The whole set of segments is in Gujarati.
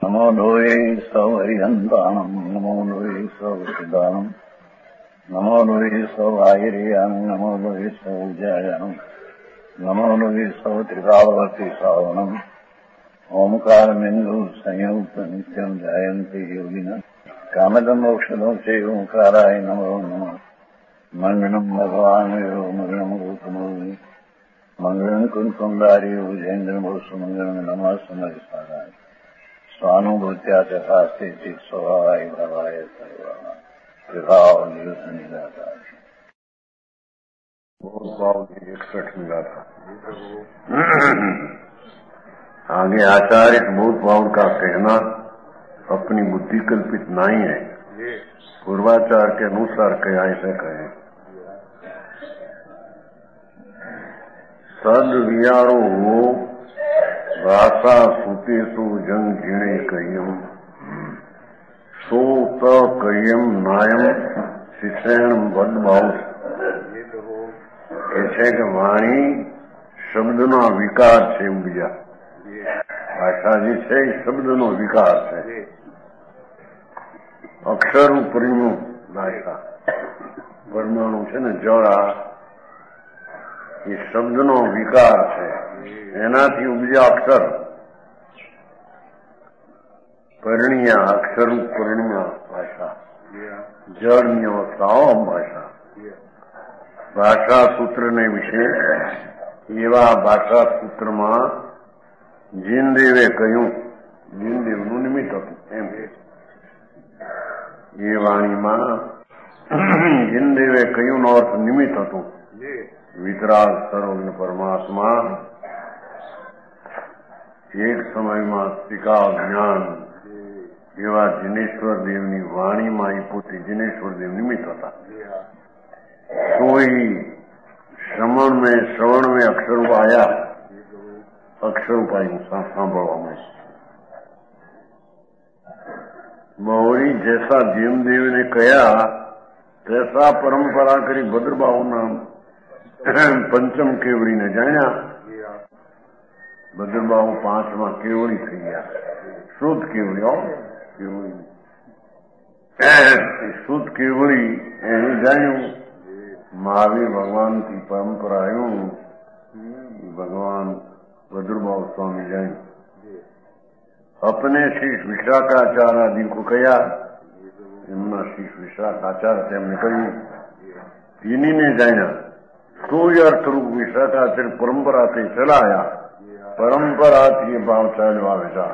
नमो लोये सौहरिहन्ताणम् नमो लोये सौसिदानम् नमो लोये सौभागिर्यानम् नमो लोये सौजायानम् नमो लोये सौत्रिकावती सावनम् ओंकारमिन्दु संयुक्त नित्यम् जायन्ते योगिनः कामदमोक्षदं च ओंकाराय नमो नमः मङ्गलम् भगवान् मङ्गलम् रूपमोहि मङ्गलम् कुन्कुण्डारि भुजेन्द्रभूषु मङ्गलम् नमः समरिसाराय स्वानुभूत्या तथास्ते स्वभावाय भवाय सर्वभाव निदाता। बहुत भाव की 61 मिला था। आगे आचार्य बहुत भाव का कहना अपनी बुद्धि कल्पित नहीं है, पूर्वाचार के अनुसार कहे ऐसे कहे। सद वियारो हो भाषा सुतेसु जंग जीणे कयम सो त कयम नायम शिक्षण बद भाव છે કે વાણી શબ્દનો વિકાર છે એવું બીજા ભાષા જે છે એ શબ્દનો વિકાર છે અક્ષરનું પરિણું ભાષા પરમાણુ છે ને જળ એ શબ્દનો વિકાર છે એનાથી ઉપજ્યા અક્ષર પરિણ્યા અક્ષરનું પરિણ્યા ભાષા જળની અવસ્થાઓ ભાષા ભાષા સૂત્રને વિશે એવા ભાષા સૂત્રમાં જીનદેવે કહ્યું જીનદેવનું નિમિત્ત હતું એમ એ વાણીમાં જીનદેવે કહ્યુંનો અર્થ નિમિત્ત હતું વિતરાગ સર્વજ્ઞ પરમાત્મા એક સમયમાં ટીકા જ્ઞાન એવા જીનેશ્વર દેવની વાણીમાં એ પોતે જીનેશ્વર દેવ નિમિત્ત હતા। कोई श्रवण में अक्षर आया अक्षर पाई सांभळवा में मौरी जैसा जीमदेव ने कहा तैसा परंपरा करी भद्रबाहु नाम पंचम केवड़ी ने जाया भद्रबाहु 5मा केवड़ी थी गया शुद्ध केवड़ी शुद्ध केवड़ी जायू महावीर भगवान की परंपरा आयु भगवान भद्रबाहु स्वामी जाए अपने शीश विशाखाचार्य आदि को कहा एमना शीश विशाखाचार्य तेमने कह્યું इन्हीं जाया तो अर्थ रूप विशाखाचार्य परंपरा से चलाया परंपरा थी भाव चालू आवेगा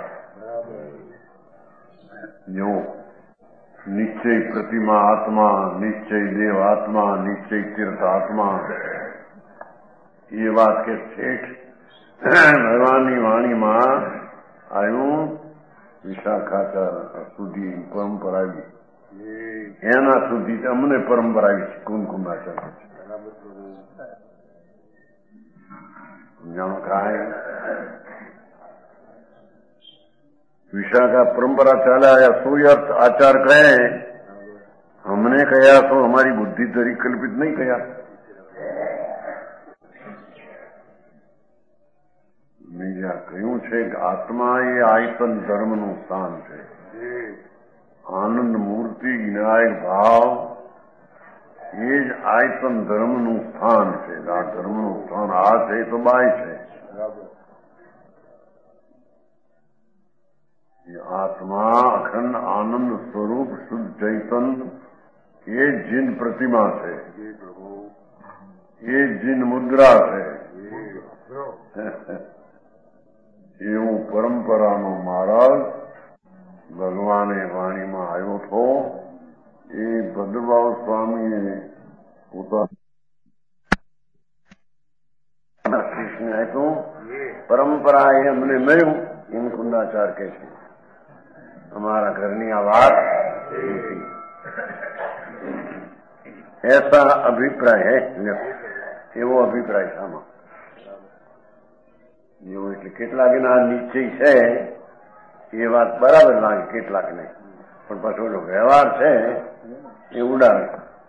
जो निश्चय प्रतिमा आत्मा निश्चय देव आत्मा निश्चय तीर्थ आत्मा ये बात के ठेठ भगवान की वाणी में आयु विशाखाचार सुधी परंपरा एना सुधी अमने परंपरा कुमकुमाचार्य जानो कहा है विशाखा परंपरा चला आया सो अर्थ आचार कहे हमने कहा तो हमारी बुद्धि तरी कल्पित नहीं कहा બીજા કહ્યું છે કે આત્મા એ આયતન ધર્મનું સ્થાન છે આનંદ મૂર્તિ જ્ઞાય ભાવ એ જ આયતન ધર્મનું સ્થાન છે આ ધર્મનું સ્થાન આ છે તો બાય છે आत्मा अखंड आनंद स्वरूप शुद्ध चैतन्य ये जिन प्रतिमा है ये जिन मुद्रा है એવું પરંપરાનો મહારાજ ભગવાને વાણીમાં આવ્યો હતો એ ભદ્રબાહુ સ્વામીએ પોતાના શિષ્યને આપ્યું પરંપરા એ અમને મળ્યું એમ કુંડાચાર કહે છે हमारा घरनी आवाज ऐसा अभिप्राय है एवो अभिप्राय सामा जो એટલે કેટલાકના નિશ્ચય છે એ વાત બરાબર લાગે કેટલાક ને પણ પાછો વ્યવહાર છે એ ઉડાવે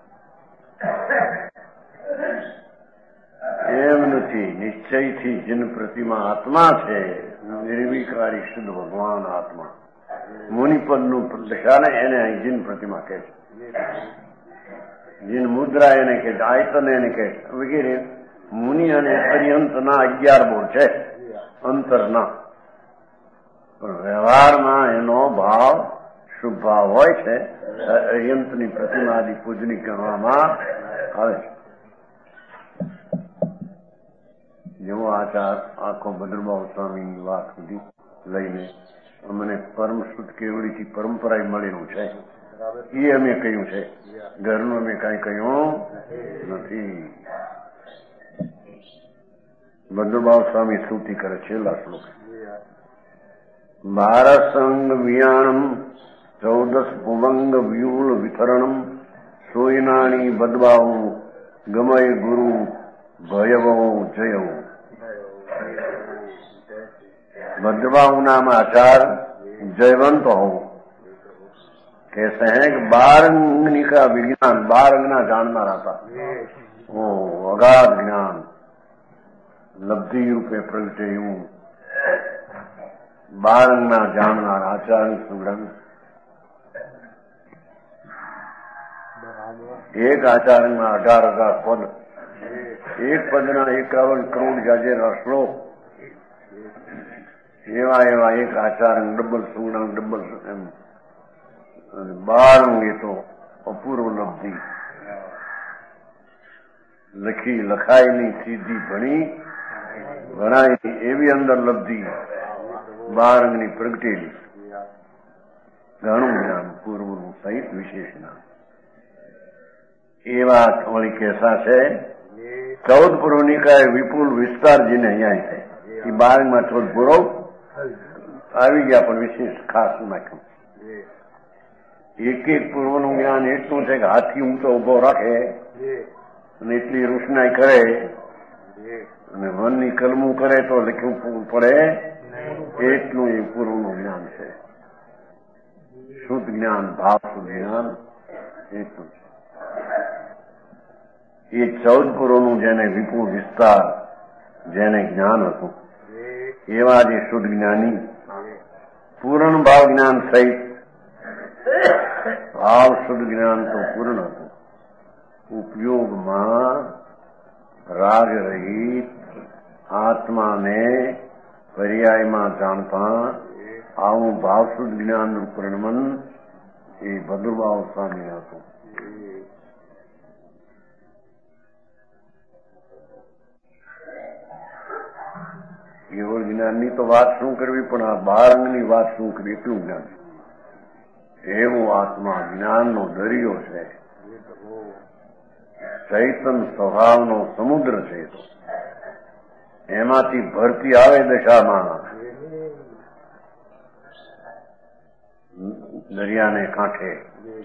એમ નથી નિશ્ચયથી જીન પ્રતિમા આત્મા છે નિર્વિકારી શુદ્ધ ભગવાન આત્મા મુનિપદનું દશા ને એને અહીં જીન પ્રતિમા કહે છે. જીન મુદ્રા એને કહે છે, આયતન એને કહે છે વગેરે. મુનિ અને અરિહંતના 11 બોલ છે અંતરના, પણ વ્યવહારમાં એનો ભાવ શુભ ભાવ હોય છે. અરિહંતની પ્રતિમા આદિ પૂજની ગણવામાં આવે છે. જેવો આચાર આખો ભદ્રબાહુ સ્વામીની વાત સુધી લઈને અમને પરમ શુદ્ધ કેવડીથી પરંપરા મળેલું છે. એ અમે કહ્યું છે, ઘરનું અમે કઈ કહ્યું નથી. ભદ્રબાહુ સ્વામી સ્તુતિ કરે છેલ્લા શ્લોક. ભારસંગ વિયાણમ 14 ભુવંગ વ્યુળ વિતરણમ સોયનાણી બદબાહુ ગમય ગુરુ ભયવો જયવો. भद्रबाहु नाम आचार जयवंत हो, कहते हैं कि 12 अंगनी का विज्ञान 12 अंगना जानना रहता, वो अगाध ज्ञान लब्धि रूपे प्रगटे हूं. 12 अंगना जानना आचार सुगढ़. एक आचार में 18,000 पद, एक पदना 51 करोड़ जाजेरा श्लोक. એવા એવા એક આચાર ડબલ સુગણ ડબલ એમ 12 એ તો અપૂર્વ લબ્ધિ. લખી લખાયની સીધી ભણી ભણાય એવી અંદર લબ્ધિ 12 ની પ્રગટેલી. ઘણું જ્ઞાન પૂર્વનું સહિત વિશેષ જ્ઞાન. એવા વળી કેસા છે 14 પૂર્વની કાય વિપુલ વિસ્તાર જેને અહીંયા છે એ 12 માં 14 પૂર્વ આવી ગયા, પણ વિશેષ ખાસ નાખ્યું. એક એક પૂર્વનું જ્ઞાન એટલું છે કે હાથી ઊંચો ઉભો રાખે અને એટલી રોશનાઈ કરે અને વનની કલમું કરે તો લખ્યું પડે એટલું એ પૂર્વનું જ્ઞાન છે. શુદ્ધ જ્ઞાન, ભાવ શુદ્ધ જ્ઞાન એટલું છે. એ 14 પૂર્વનું જેને વિપુલ વિસ્તાર જેને જ્ઞાન હતું એવા જે શુદ્ધ જ્ઞાની પૂર્ણ ભાવ જ્ઞાન સહિત ભાવ શુદ્ધ જ્ઞાન તો પૂર્ણ હતું. ઉપયોગમાં રાગ રહિત આત્માને પર્યાયમાં જાણતા આવું ભાવ શુદ્ધ જ્ઞાનનું પૂર્ણમન એ ભદ્રબાહુ સ્વામી હતું. કેવળ જ્ઞાનની તો વાત શું કરવી, પણ આ 12 અંગની વાત શું કરવી એટલું જ્ઞાન. એવું આત્મા જ્ઞાનનો દરિયો છે, ચૈતન સ્વભાવનો સમુદ્ર છે. એમાંથી ભરતી આવે દશામાં દરિયાને કાંઠે.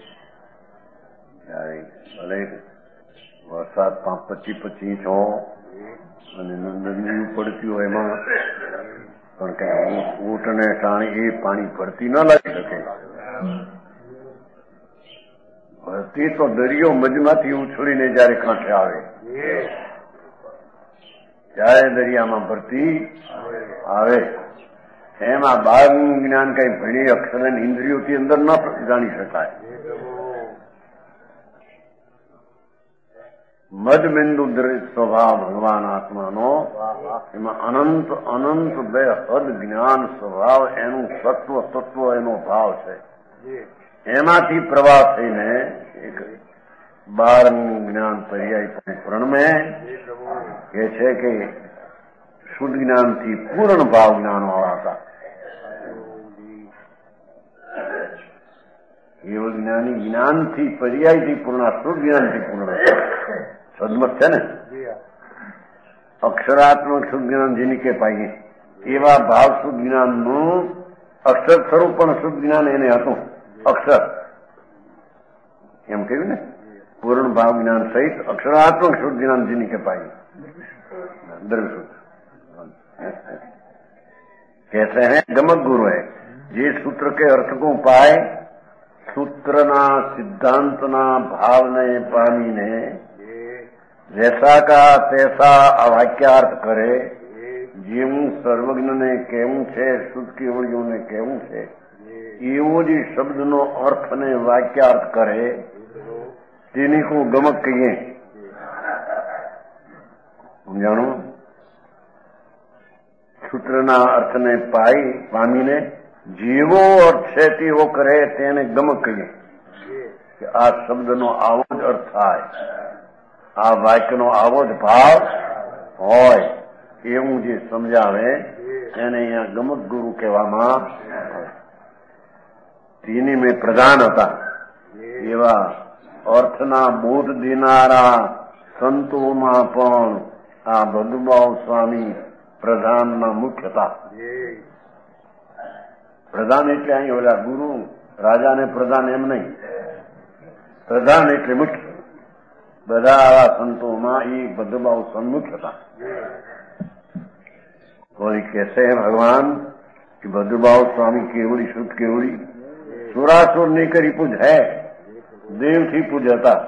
ભલે વરસાદ 25-25 ઇંચ હો અને નદી પડતી હોય એમાં પણ કઈ ઊંટને ટાણી એ પાણી ભરતી ન લાગી શકે. ભરતી તો દરિયો મજમાંથી ઉછળીને જયારે કાંઠે આવે ત્યારે દરિયામાં ભરતી આવે. એમાં 12 જ્ઞાન કઈ ભણી અક્ષર ઇન્દ્રિયોથી અંદર ન જાણી શકાય. મદબિંદુ સ્વભાવ ભગવાન આત્માનો, એમાં અનંત અનંત બે હદ જ્ઞાન સ્વભાવ, એનું સત્વ તત્વ એનો ભાવ છે. એમાંથી પ્રવાહ થઈને એક 12 જ્ઞાન પર્યાય પ્રણમે કે છે કે શુદ્ધ જ્ઞાનથી પૂર્ણ ભાવ જ્ઞાન વાળા હતા. કેવળ જ્ઞાની જ્ઞાનથી પર્યાયથી પૂર્ણ, શુદ્ધ જ્ઞાનથી પૂર્ણ સદમત છે ને. અક્ષરાત્મક શુદ્ધ જ્ઞાન જેની કે પાઈએ એવા ભાવ શુદ્ધ જ્ઞાનનું અક્ષર સ્વરૂપ પણ શુદ્ધ જ્ઞાન એને હતું. અક્ષર એમ કહ્યું ને, પૂર્ણ ભાવ જ્ઞાન સહિત અક્ષરાત્મક શુદ્ધ જ્ઞાન જેની કે પાઈએ દ્રવ્ય શુદ્ધ कहते हैं गमक गुरु है. જે સૂત્ર કે અર્થ को पाए સૂત્રના સિદ્ધાંતના ભાવને પામીને જૈસા કા તૈસા અવાક્યાર્થ કરે. જેવું સર્વજ્ઞને કેવું છે, શુદ્ધ કેવળીઓને કેવું છે એવો જે શબ્દનો અર્થ અને વાક્યાર્થ કરે તેની કો ગમક કહીએ. સમજાણું? સૂત્રના અર્થને પામીને જેવો અર્થ છે તેવો કરે તેને ગમક કહીએ કે આ શબ્દનો આવો જ અર્થ થાય, આ વાક્યનો આવો જ ભાવ હોય એવું જે સમજાવે એને અહીંયા ગમક ગુરુ કહેવામાં આવે. તેની મેં પ્રધાન હતા એવા અર્થના બોધ દેનારા સંતોમાં પણ આ ભદ્રુભાવ સ્વામી પ્રધાનના મુખ્ય હતા. પ્રધાન એટલે અહીં ઓલા ગુરુ રાજાને પ્રધાન એમ નહીં, પ્રધાન એટલે મુખ્ય. બધા આવા સંતોમાં એ ભદ્રુભાવ સ્વામી મુખ્ય હતા. कोई कैसे है भगवान कि भद्रभाव स्वामी केवड़ी शुद्ध केवड़ी सुरासुर नहीं करी पूज है, देव थी पूजता.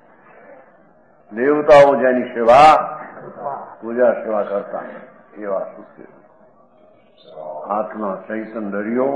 देवताओं જેની સેવા પૂજા સેવા કરતા એવા શુદ્ધ આત્મા ચૈતન દરિયો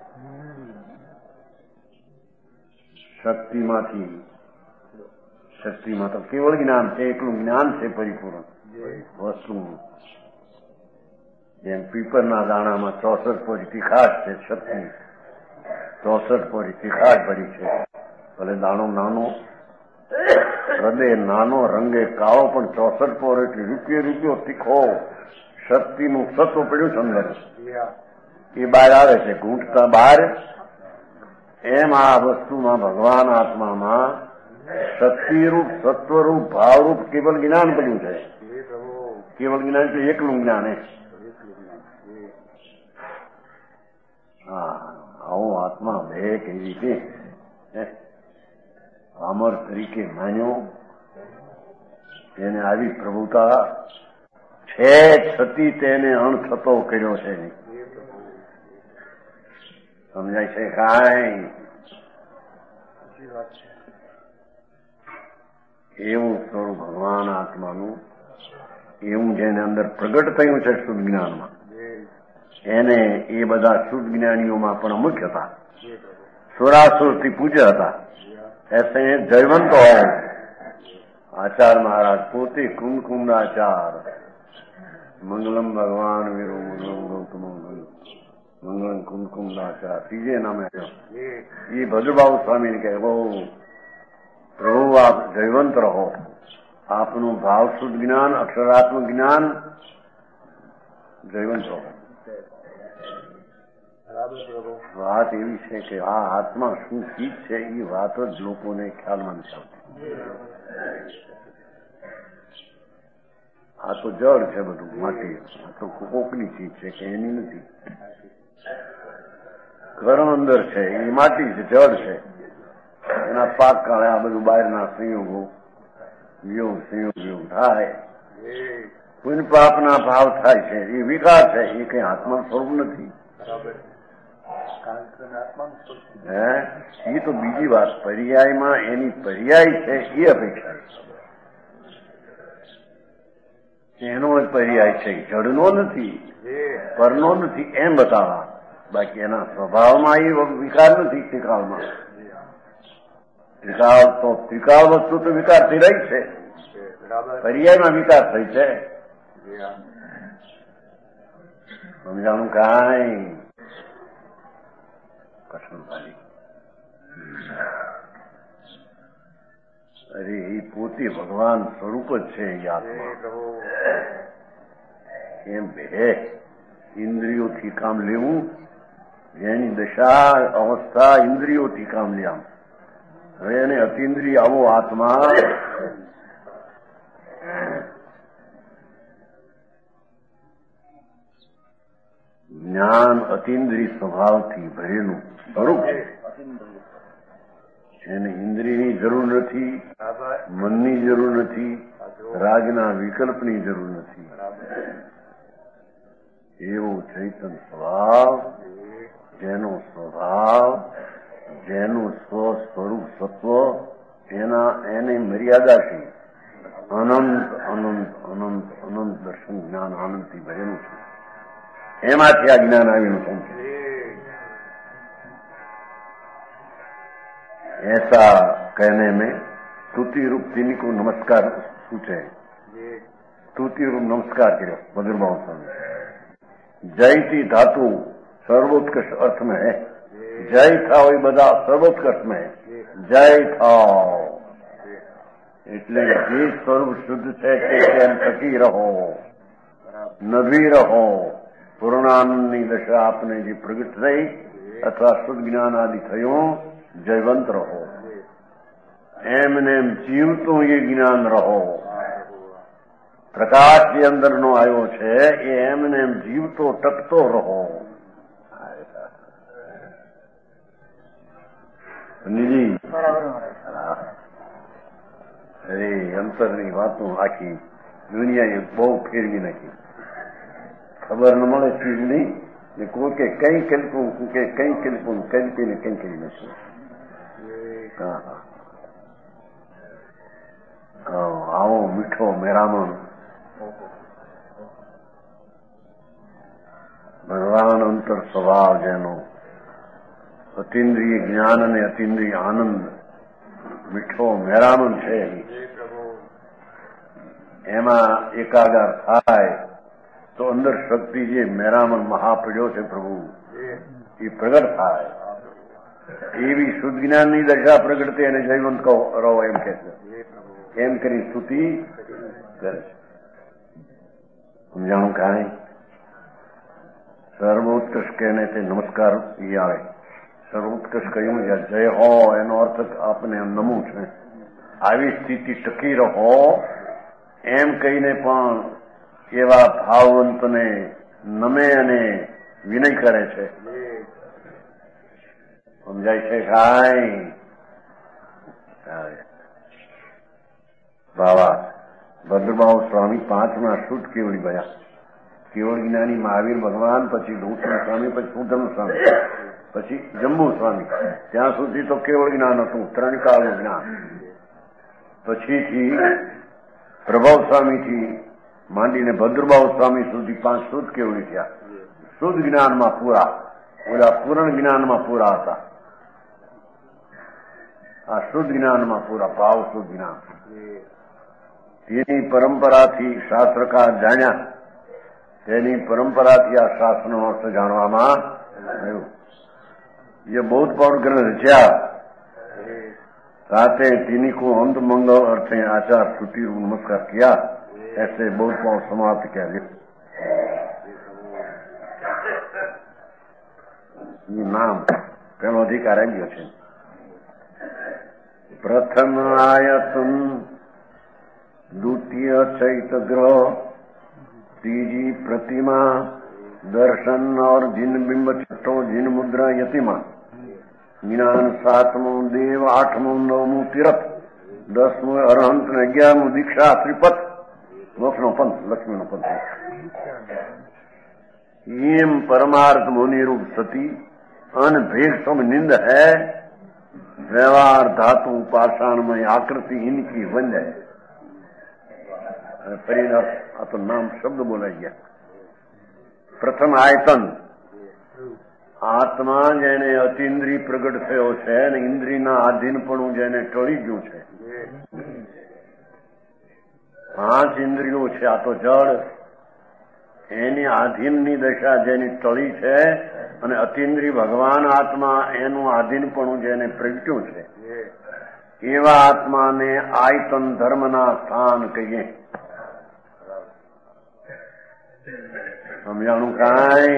શક્તિમાં તો કેવળ જ્ઞાન છે, એકલું જ્ઞાન છે પરિપૂર્ણ વસ્તુનું. જેમ પીપરના દાણામાં 64 પોરી તીખાશ છે, શક્તિ 64 પોરી તીખાશ ભરી છે. ભલે દાણો નાનો, હૃદય નાનો, રંગે કાળો, પણ 64 પોર એટલે રૂપિયો તીખો શક્તિનું સત્વ પડ્યું છે અંદર. એ બહાર આવે છે ઘૂંટતા બહાર. એમ આ વસ્તુમાં ભગવાન આત્મામાં શક્તિરૂપ, સત્વરૂપ, ભાવરૂપ કેવળ જ્ઞાન પડ્યું છે. કેવળ જ્ઞાન એટલે એકલું જ્ઞાન. હા, આવો આત્મા બે કેવી રીતે અમર તરીકે માન્યો, તેને આવી પ્રભુતા છે છતી તેને અણથતો કર્યો છે. સમજાય છે કાંઈ? એવું સ્વરૂપ ભગવાન આત્માનું, એવું જેને અંદર પ્રગટ થયું છે શુદ્ધ જ્ઞાનમાં, એને એ બધા શુદ્ધ જ્ઞાનીઓમાં પણ મુખ્ય હતા. સુરાસુરથી પૂજ્ય હતા. ऐसे जयवंत हो आचार्य महाराज पोते कुमकुम आचार मंगलम भगवान वीरो मंगलम गौतम मंगलम कुमकुम आचार तीजे नाम है. ये भद्रभाव स्वामी ने कहे वो प्रभु आप जयवंत रहो, आपનું ભાવ શુદ્ધ જ્ઞાન, અક્ષરાત્મક જ્ઞાન જયવંત રહો. વાત એવી છે કે આ આત્મા શું ચીજ છે એ વાત જ લોકોને ખ્યાલમાં નથી આવતી. આ તો જળ છે બધું, માટી. આ તો કોકની ચીજ છે કે એની નથી. કર્મ અંદર છે એ માટી છે, જળ છે. એના પાક કાળે આ બધું બહારના સંયોગો સંયોગ થાય, પુણ્ય પાપના ભાવ થાય છે. એ વિકાર છે, એ કઈ આત્મા સ્વરૂપ નથી. એ તો બીજી વાત. પર્યાયમાં એની પર્યાય છે એ અપેક્ષા, એનો જ પર્યાય છે, જડનો નથી, પરનો નથી એમ બતાવવા. બાકી એના સ્વભાવમાં એ વિકાર નથી. ત્રિકાળમાં ત્રિકાળ વસ્તુ તો વિકારથી રહી છે, પર્યાયમાં વિકાર થઈ છે. સમજાણું કાંઈ? અરે એ પોતે ભગવાન સ્વરૂપ જ છે. એમ બે ઇન્દ્રિયોથી કામ લેવું, જેની દશા અવસ્થા ઇન્દ્રિયોથી કામ લેવા. હવે એને અતિન્દ્રિય આવો આત્મા જ્ઞાન અતિન્દ્રિય સ્વભાવથી ભરેલું સ્વરૂપ છે. એને ઇન્દ્રિયની જરૂર નથી, મનની જરૂર નથી, રાગના વિકલ્પની જરૂર નથી. એવો ચૈતન સ્વભાવ, જેનું સ્વસ્વરૂપ સત્વ એને મર્યાદાથી અનંત અનંત અનંત અનંત દર્શન જ્ઞાન આનંદથી ભરેલું છે. એમાંથી આ જ્ઞાન આવેલું છે. ऐसा कहने में स्तुति रूप तिनी को नमस्कार पूछे, स्तुति रूप नमस्कार કર્યો ભદ્રભાવ સ્વામી। જયથી ધાતુ સર્વોત્કૃષ્ટ अर्थ में है। जय था वही બધા સર્વોત્કૃષ્ટ में है। जय था એટલે જે સ્વરૂપ શુદ્ધ છે તે કેમ ટકી રહો, નભી રહો। પૂર્ણાનંદની દશા આપને જે પ્રગટ થઈ અથવા શુદ્ધ જ્ઞાન આદિ થયું, જયવંત રહો। એમને એમ જીવતું એ જ્ઞાન રહો। પ્રકાશ જે અંદરનો આવ્યો છે એ એમને એમ જીવતો ટકતો રહો। નિજી અરે અંતરની વાતો આખી દુનિયાએ બહુ ફેરવી નાખી। ખબર ન મળે ચીજની કોઈ કે કઈ કલ્પું કે કઈ કલ્પું કલ્પીને કઈ કરી નાખ્યું। હા હા આવો મીઠો મેરામણ ભગવાન અંતર સ્વભાવ જેનો અતિન્દ્રિય જ્ઞાન અને અતિન્દ્રિય આનંદ મીઠો મેરામણ છે, એમાં એકાગાર થાય તો અંદર શક્તિ જે મેરામણ મહાપ્રજો છે પ્રભુ એ પ્રગટ થાય। એવી શુદ્ધ જ્ઞાનની દશા પ્રગટતે અને જયવંત રહો એમ કે છે। એમ કરી સ્તુતિ કરે છે। સમજાણું કાંઈ? સર્વોત્કૃષ્ટ કહેને તે નમસ્કાર એ આવે। સર્વોત્કૃષ્ટ કહ્યું જય હો એનો અર્થ આપને નમવું છે। આવી સ્થિતિ ટકી રહો એમ કહીને પણ એવા ભાવવંતને નમે અને વિનય કરે છે। સમજાય છે કાંઈ? બાવા ભદ્રભાવ સ્વામી 5મા શુદ્ધ કેવડી ભયા। કેવળ જ્ઞાની મહાવીર ભગવાન, પછી ગૌતમ સ્વામી, પછી પૂતમ સ્વામી, પછી જંબુ સ્વામી। ત્યાં સુધી તો કેવળ જ્ઞાન હતું, 3 કાળનું જ્ઞાન। પછીથી પ્રભાવ સ્વામીથી માંડીને ભદ્રભાવ સ્વામી સુધી 5 શુદ્ધ કેવડી થયા। શુદ્ધ જ્ઞાનમાં પૂરા, ઓલા પૂર્ણ જ્ઞાનમાં પૂરા હતા। આ શુદ્ધ જ્ઞાનમાં પૂરા, ભાવ શુદ્ધ જ્ઞાન। તેની પરંપરાથી શાસ્ત્રકાર જાણ્યા, તેની પરંપરાથી આ શાસ્ત્રનો અર્થ જાણવામાં આવ્યો। ये बहुत बड़ ग्रंथ रचा। साथे तिनी को अंत मंगल अर्थे आचार स्तुति नमस्कार किया। ऐसे बहुत बड़ समाप्त किया। ये नाम पहलो अधिकार आई गयो छे। प्रथम आयतन, द्वितीय चैत ग्रह, तीजी प्रतिमा दर्शन और जिन बिंब छठो जिन मुद्रा यतिमा, ज्ञान 7मो देव 8मो 9मो तीरथ, 10मो अरहंत 11मो दीक्षा त्रिपथ, मोक्षनो पंथ लक्ष्मीनो पंथ। एम परमार्थ मुनि रूप सती अनभेद सम निंद है। व्यवहार धातु पाषाणमय आकृति इनकी बन जाए। परिणाम तो नाम शब्द बोला गया। प्रथम आयतन, આત્મા જેને અતિન્દ્રિય પ્રગટ થયો છે અને ઇન્દ્રિયના આધીનપણું જેને ટળી ગયું છે। 5 ઇન્દ્રિયો છે, આ તો જળ, એની આધીનની દશા જેની ટળી છે અને અતિન્દ્રિય ભગવાન આત્મા એનું આધીનપણું જેને પ્રગટ્યું છે, એવા આત્માને આયતન ધર્મના સ્થાન કહીએ। સમજાણું કાંઈ?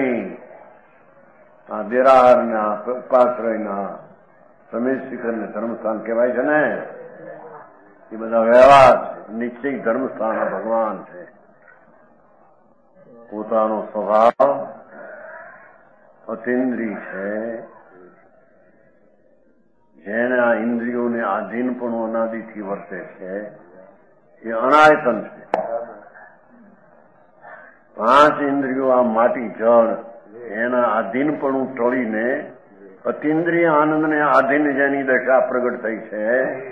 દેરારના ઉપાશ્રયના સમેત શિખરને ધર્મસ્થાન કહેવાય છે ને। એ બધા વ્યવહાર નિશ્ચય ધર્મસ્થાન ભગવાન છે। પોતાનો સ્વભાવ અતિન્દ્રિય છે, જેને આ ઇન્દ્રિયોને આધીનપણું અનાદિથી વર્તે છે, એ અનાયતન છે। 5 ઇન્દ્રિયો આ માટી જળ એના આધીનપણું ટળીને અતિન્દ્રિય આનંદને આધીન જેની દશા પ્રગટ થઈ છે,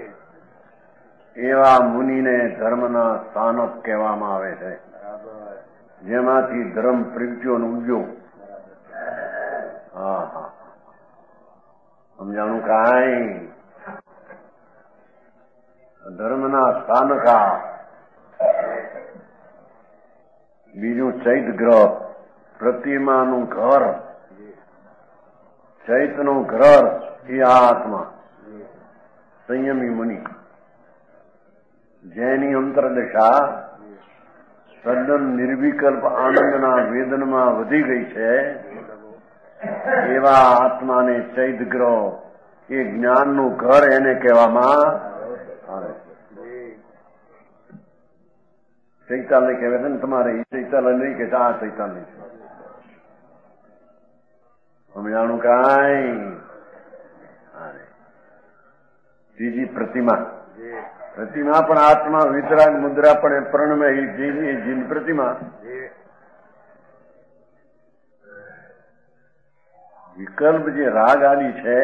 એવા મુનિને ધર્મના સ્થાનક કહેવામાં આવે છે, જેમાંથી ધર્મ પ્રગટ્યો અને ઉગ્યો। હા હા, સમજાણું કાંઈ? સ્થાનકા, બીજું ચૈત ગ્રહ, પ્રતિમાનું ઘર, ચૈતનું ઘર એ આ આત્મા સંયમી મુનિ, જેની અંતરદશા તદ્દન નિર્વિકલ્પ આનંદના વેદનમાં વધી ગઈ છે, એવા આત્માને ચૈત ગ્રહ એ જ્ઞાનનું ઘર એને કહેવામાં આવે. ચૈતાલય કહેવાય છે ને તમારે, એ ચૈતાલય નહીં કે આ ચૈતાલય છે. સમજાણું કાંઈ? ત્રીજી પ્રતિમા, પ્રતિમા પણ આત્મા, વિતરાગ મુદ્રા પણ પ્રણમે જીન પ્રતિમા. વિકલ્પ જે રાગ આદિ છે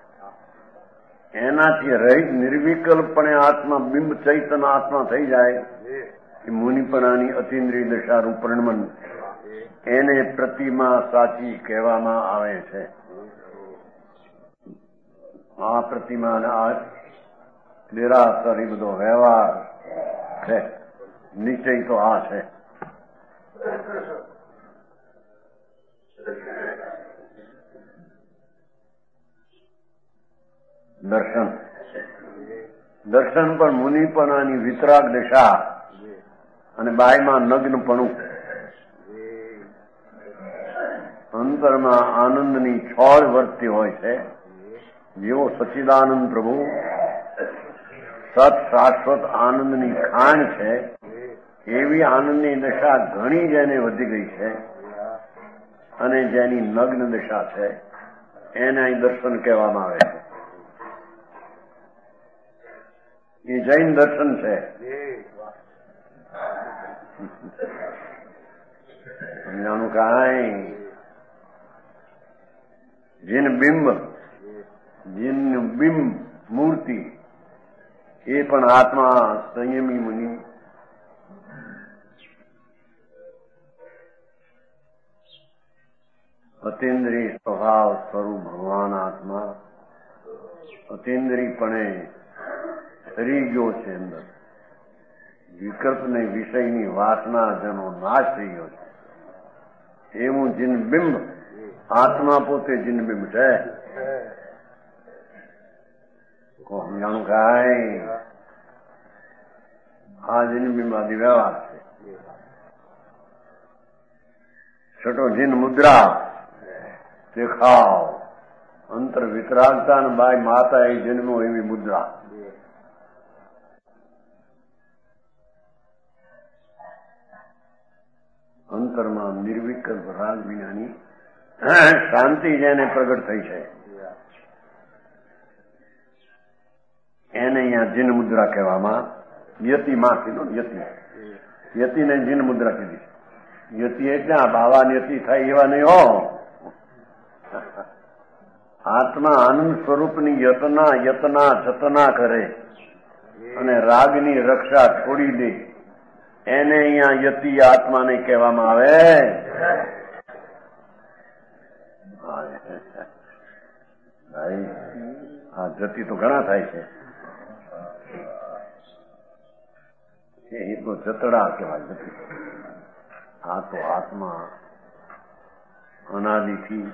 એનાથી રહિત નિર્વિકલ્પપણે આત્મા બિંબ ચૈતન આત્મા થઈ જાય એ મુનિપણાની અતિન્દ્રિય દશાનું પ્રણમન, એને પ્રતિમા સાચી કહેવામાં આવે છે. આ પ્રતિમા આ નિરાસર એ બધો વ્યવહાર છે, નિશ્ચય તો આ છે. દર્શન, દર્શન પણ મુનિપણાની વિતરાગ દશા અને બાયમાં નગ્નપણું, અંતરમાં આનંદની છોડ વર્તતી હોય છે. જેવો સચ્ચિદાનંદ પ્રભુ સત શાશ્વત આનંદની ખાણ છે, એવી આનંદની દશા ઘણી જેને વધી ગઈ છે અને જેની નગ્ન દશા છે એને અહીં દર્શન કહેવામાં આવે છે. એ જૈન દર્શન છે. સમજાણું કાંઈ? જીન બિંબ, જીન બિંબ મૂર્તિ એ પણ આત્મા સંયમી મુનિ. અતિન્દ્રિય સ્વભાવ સ્વરૂપ ભગવાન આત્મા અતિન્દ્રિયપણે ફરી ગયો છે. અંદર વિકલ્પ ને વિષયની વાસના જેનો નાશ થઈ ગયો છે, એવું જીનબિંબ આત્મા પોતે જીનબિંબ છે. સમજાણું કાંઈ? આ જીનબિંબ આદિ વ્યવહાર છે. છઠ્ઠો જીન મુદ્રા, દેખાવ, અંતર વિતરાગતા ને બાય માતા એ જન્મો એવી મુદ્રા. અંતરમાં નિર્વિકલ્પ રાગ વિનાની શાંતિ જેને પ્રગટ થઈ છે એને અહીંયા જીન મુદ્રા કહેવામાં. યતિ માં કીધું, યતિને જીન મુદ્રા કીધી. યતિ એટલે આ બાવા યતિ થાય એવા નહીં હો. આત્મા આનંદ સ્વરૂપની યતના જતના કરે અને રાગની રક્ષા છોડી દે, એને અહીંયા યતિ આત્માને કહેવામાં આવે. આ જતિ તો ઘણા થાય છે, એ તો જતડા કહેવાય. જતિ આ તો આત્મા અનાદિથી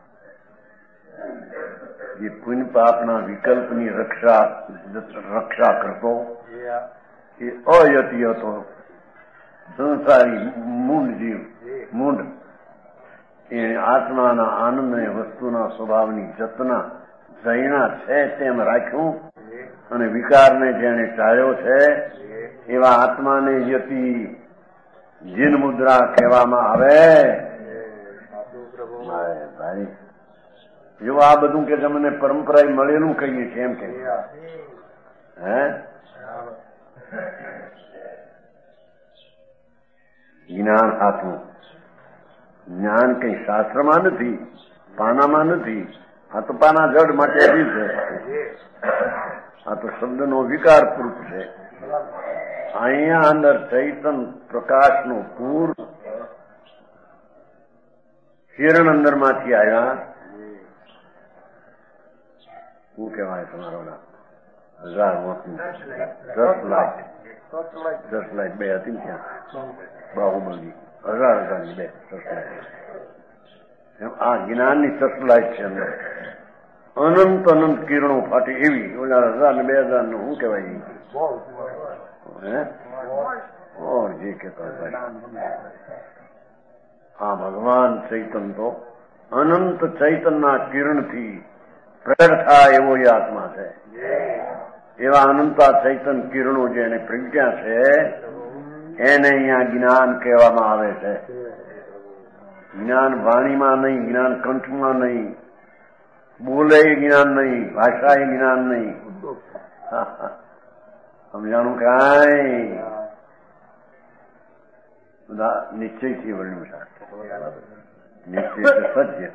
જે પુણ્ય પાપના વિકલ્પની રક્ષા કરતો એ અયતિ હતો. સંસારી મૂંઢ જીવ, મૂંઢ એ આત્માના આનંદ અને વસ્તુના સ્વભાવની જતના જૈના છે તેમ રાખ્યું અને વિકારને જેને ટાળ્યો છે એવા આત્માને યતિ જીન મુદ્રા કહેવામાં આવે. ભાઈ જો આ બધું કે તમને પરંપરા મળેલું કહીએ છીએ એમ કે હે જ્ઞાન હાથનું. જ્ઞાન કઈ શાસ્ત્રમાં નથી, પાનામાં નથી. આ તો પાના જડ માટે આવી છે. આ તો શબ્દનો વિકાર પૂર્વ છે. અહીંયા અંદર ચૈતન પ્રકાશનું પૂર કિરણ અંદર માંથી આવ્યા. શું કહેવાય તમારો 1000 વોટનું 10 લાઈટ સસલાઈટ બે હતી ને ત્યાં બાહુબલી 1000 બે સસલાઈટ. એમ આ જ્ઞાનની સસલાઈટ છે અંદર. અનંત અનંત કિરણો ફાટી એવી. ઓલા 1000 ને 2000 નું શું કહેવાય? જે કહેતા હા ભગવાન ચૈતન તો અનંત ચૈતનના કિરણથી પ્રગટ થાય એવો એ આત્મા છે. એવા અનંતા ચૈતન કિરણો જેને પ્રજ્ઞા છે એને અહીંયા જ્ઞાન કહેવામાં આવે છે. જ્ઞાન વાણીમાં નહીં, જ્ઞાન કંઠમાં નહીં, બોલે જ્ઞાન નહીં, ભાષા એ જ્ઞાન નહીં. સમજાણું કાંઈ બધા નિશ્ચયથી વર્ણ્યું છે. નિશ્ચય સત્ય.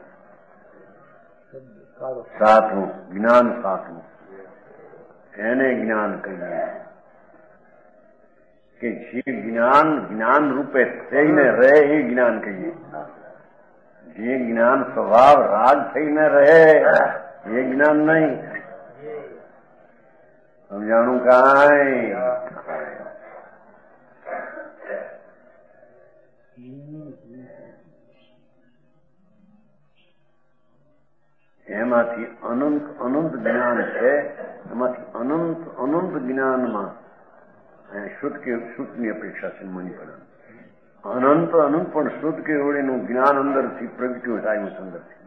સાતમું જ્ઞાન. સાતમું એને જ્ઞાન કહીએ કે જે જ્ઞાન રૂપે થઈને રહે એ જ્ઞાન કહીએ. જે જ્ઞાન સ્વભાવ રાગ થઈને રહે એ જ્ઞાન નહીં. સમજાણું કાંઈ? એમાંથી અનંત અનંત જ્ઞાન છે. એમાંથી અનંત અનંત જ્ઞાનમાં શુદ્ધની અપેક્ષા છે. મની પણ અનંત અનંત પણ શુદ્ધ કે ઓળીનું જ્ઞાન અંદરથી પ્રગટ્યું થાય અંદરથી.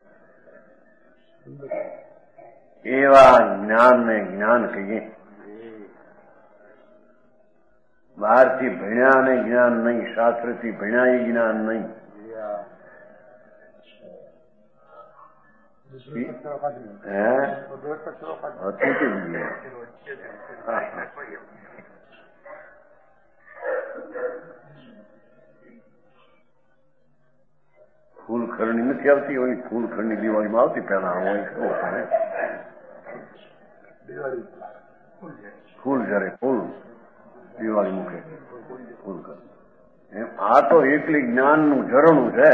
એવા જ્ઞાનને જ્ઞાન કહીએ. બહારથી ભણ્યા ને જ્ઞાન નહીં, શાસ્ત્રથી ભણ્યા એ જ્ઞાન નહીં. ફૂલ ખરણી નથી આવતી હોય. ફૂલ ખરણી દિવાળીમાં આવતી પેલા હોય ફૂલ જયારે ફૂલ દિવાળી મૂકે ફૂલ કરે એમ. આ તો એકલી જ્ઞાનનું ઝરણું છે.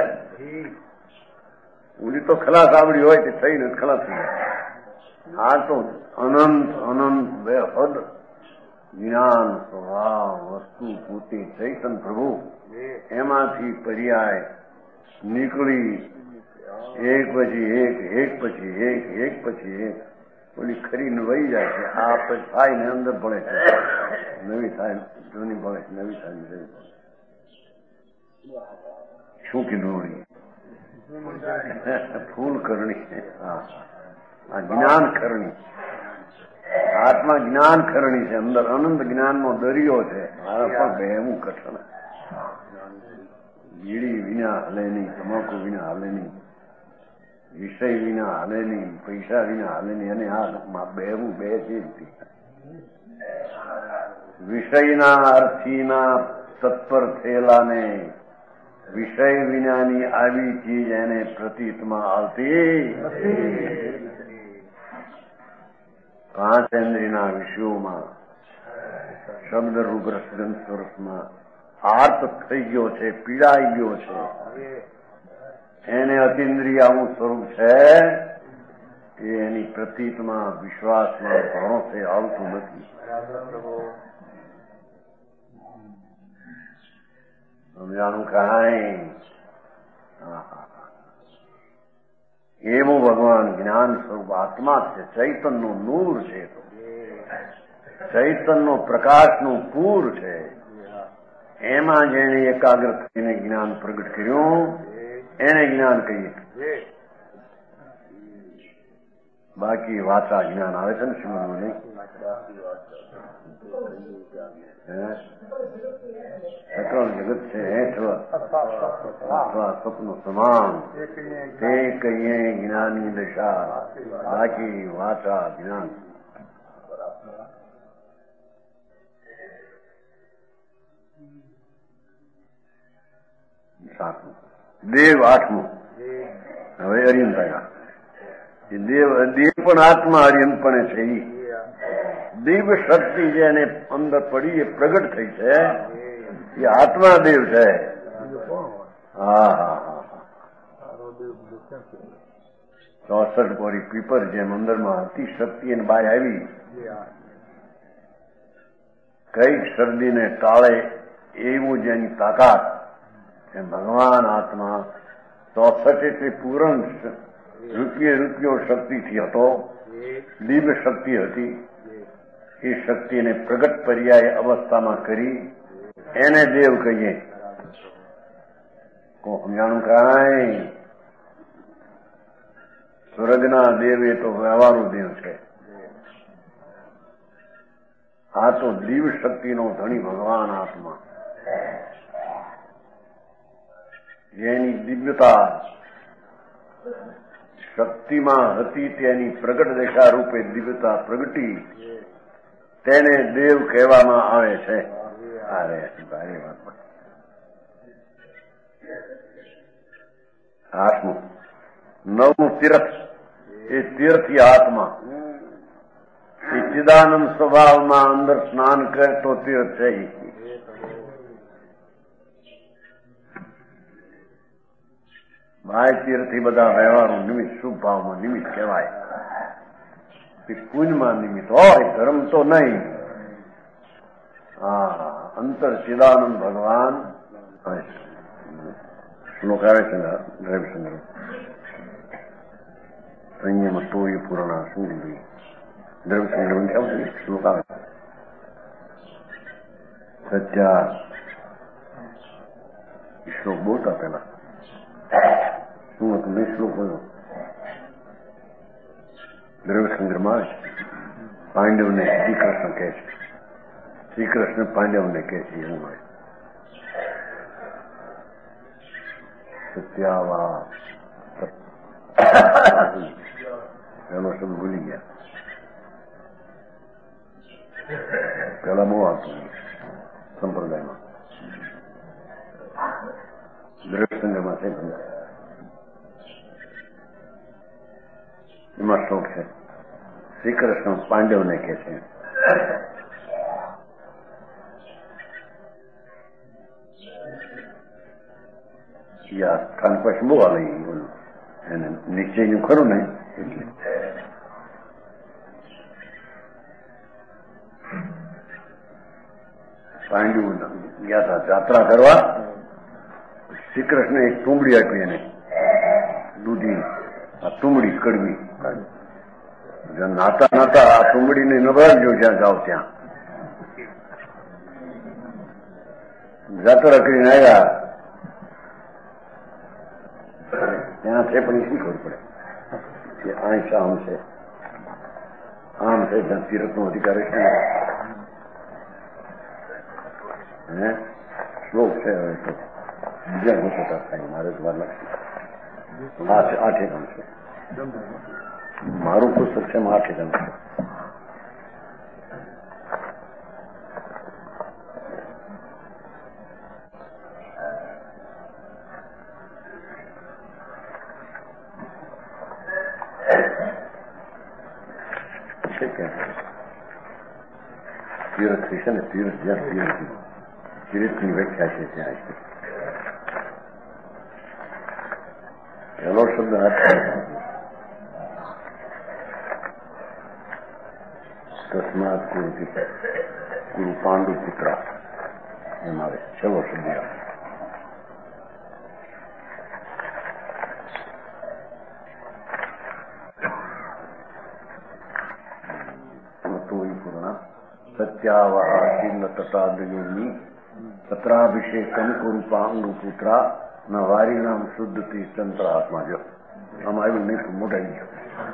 ઓલી તો ખલાસ આવડી હોય તે થઈને ખલાસ થઈ જાય. આ તો અનંત અનંત બેહદ જ્ઞાન સ્વભાવ વસ્તુ પોતે ચૈતન પ્રભુ એમાંથી પર્યાય નીકળી એક પછી એક પછી એક પછી એક ઓલી ખરીને વહી જાય છે. આ પછી થાય ને અંદર ભળે છે, નવી થાય જૂની ભળે, નવી થાય નવી ભળે. શું કીધું ઓળી? ફૂલ કરણી. આ જ્ઞાન કરણી. આત્મા જ્ઞાન કરણી છે. અંદર અનંત જ્ઞાનનો દરિયો છે. મારા પણ બેહવું કઠણ. બીડી વિના હાલે નહીં, તમાકુ વિના હાલે નહીં, વિષય વિના હાલે નહીં, પૈસા વિના હાલે નહીં. અને આ બેહવું બે છે. વિષયના અર્થીના તત્પર થયેલાને વિષય વિનાની આવી ચીજ એને પ્રતીતમાં આવતી. 5 ઇન્દ્રિયના વિષયોમાં શબ્દ રૂપ રસગંધ સ્પર્શમાં આર્ત થઈ ગયો છે, પીડાઈ ગયો છે. એને અતિન્દ્રિયાનું સ્વરૂપ છે એ એની પ્રતીતમાં વિશ્વાસમાં ભરોસે આવતું નથી. સમજાણું કાંઈ? એવું ભગવાન જ્ઞાન સ્વરૂપ આત્મા છે. ચૈતનનું નૂર છે. તો ચૈતનનો પ્રકાશનું પૂર છે. એમાં જેને એકાગ્ર થઈને જ્ઞાન પ્રગટ કર્યું એને જ્ઞાન કહીએ. બાકી વાચા જ્ઞાન આવે છે ને શ્રીમદ નહીં. સકળ જગત છે હેઠળ અથવા સ્વપ્ન સમાન તે કહીએ જ્ઞાની દશા. બાકી વાચા જ્ઞાન. સાતમું દેવ. 8મું હવે અરિયંતા. દેવ પણ આત્મા અરિયંતપણે છે. દિવ્ય શક્તિ જે એને અંદર પડી એ પ્રગટ થઈ છે એ આત્મા દેવ છે. હા હા હા 64 કોરી પીપર જેમ અંદરમાં હતી શક્તિ એને બહાર આવી. કઈક શરદીને ટાળે એવું જેની તાકાત એ ભગવાન આત્મા 64 એટલે પૂરણ રૂપિયો શક્તિથી હતો, દિવ્ય શક્તિ હતી. એ શક્તિને પ્રગટ પર્યાય અવસ્થામાં કરી એને દેવ કહીએ. કોક જાણું કાંઈ સ્વર્ગના દેવ એ તો વ્યવહારુ દેવ છે. આ તો દિવ્ય શક્તિનો ધણી ભગવાન આત્મા, જેની દિવ્યતા શક્તિમાં હતી તેની પ્રગટ દેખા રૂપે દિવ્યતા પ્રગટી, તેને દેવ કહેવામાં આવે છે. અરે ભારે વાત. 8મું 9મું તીર્થ. એ તીર્થી આત્મા એ ચિદાનંદ સ્વભાવમાં અંદર સ્નાન કરે તો તીર્થ છે. બાય તીર્થથી બધા વ્યવહારો નિમિત્ત શુભ ભાવમાં નિમિત્ત કહેવાય. પુણ્યમાં નિમિત્ત હોય, ધર્મ તો નહીં. હા, અંતર ચિદાનંદ ભગવાન. શ્લોક આવે છે રવિચંદ્ર સંયમ તોય પૂર્ણા સુંદરી રવિચંદ્ર શ્લોક આવે. સચ્ચા શ્લોક બોલતા પેલા શું હતું? મેં શ્લોક બોલ્યો દ્રવ્યસંગ્રહમાં પાંડવને શ્રી કૃષ્ણ કહે છે, શ્રી કૃષ્ણ પાંડવને કહે છે એવું હોય. સત્યાવા એનો શબ્દ ભૂલી ગયા. પેલા બહુ આવતું સંપ્રદાયમાં દ્રવ્યસંગ્રહમાં છે. એમાં શ્લોક છે શ્રી કૃષ્ણ પાંડવને કહે છે આ સ્થાન પછી બહુ આવે એને નિશ્ચયનું ખરું ને. એટલે પાંડુ ગયા હતા જાત્રા કરવા. શ્રી કૃષ્ણ એક ટુંબડી આપી એને દૂધી. આ ટુંબડી કડવી. નાતા નાતા આ ટુંબડીને નભરાવજો જ્યાં જાઓ ત્યાં. જાત્રા કરીને આવ્યા ત્યાં છે પણ શું ખબર પડે કે આંશ આમ છે આમ છે. જ્યાં તીરથનો અધિકાર છે ને શ્લોક છે. હવે તો બીજા ગોતા થાય મારે તો વાર લાગશે. આ ઠેકાણ છે મારું પુસ્તક છે. આ ઠેકાણ છે. તીર્થ છે ને તીર્થ જ્યાં તીર્થની વ્યાખ્યા છે ત્યાં પહેલો શબ્દ તસ્માત ગુરુ પાંડુ પુત્ર એમ આવે. છેલ્લો શબ્દ સત્યાવહાશીલ તટાદયોની પત્રાભિષેકમ કુરુ પાંડુ પુત્ર ન વારીનામ શુદ્ધ તીર્થંત્ર આત્મા. જો આમાં આવ્યું નહીં તો મોટાઈ ગયો.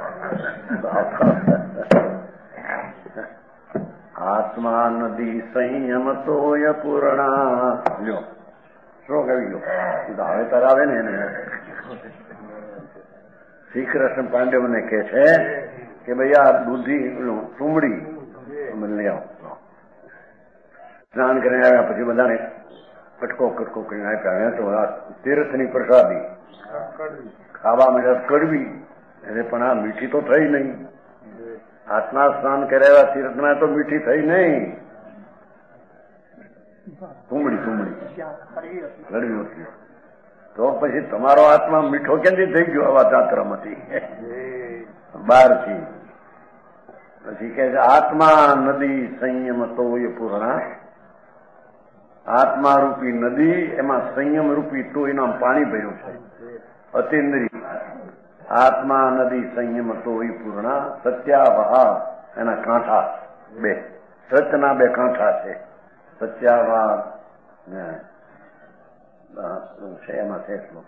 આત્મા નદી સંયમ તોય પૂર્ણા. લ્યો શ્લોક આવી ગયો. હવે તાર આવે ને એને શ્રી કૃષ્ણ પાંડવને કહે છે કે ભાઈ આ દૂધી ટુંબડી લઈ આવો. સ્નાન કરીને આવ્યા પછી બધાને કટકો કટકો કરીને આપ્યા. તો આ તીર્થની પ્રસાદી ખાવા માટે કડવી એટલે પણ આ મીઠી તો થઈ નહીં. આત્મા સ્નાન કરાવ્યા તીર્થના તો મીઠી થઈ નહીં. ટુંબડી કડવી હતી. તો પછી તમારો આત્મા મીઠો ક્યાંથી થઈ ગયો આવા જાત્રામાંથી બહારથી? પછી કહે છે આત્મા નદી સંયમ તો એ પૂર્ણા. આત્મા રૂપી નદી, એમાં સંયમ રૂપી તો એના પાણી ભર્યું છે, અતિન્દ્રિય. આત્મા નદી સંયમ તો એ પૂર્ણા. સત્યાવહા એના કાંઠા બે, સચના બે કાંઠા છે. સત્યાવહા છે એમાં છે શ્લોક.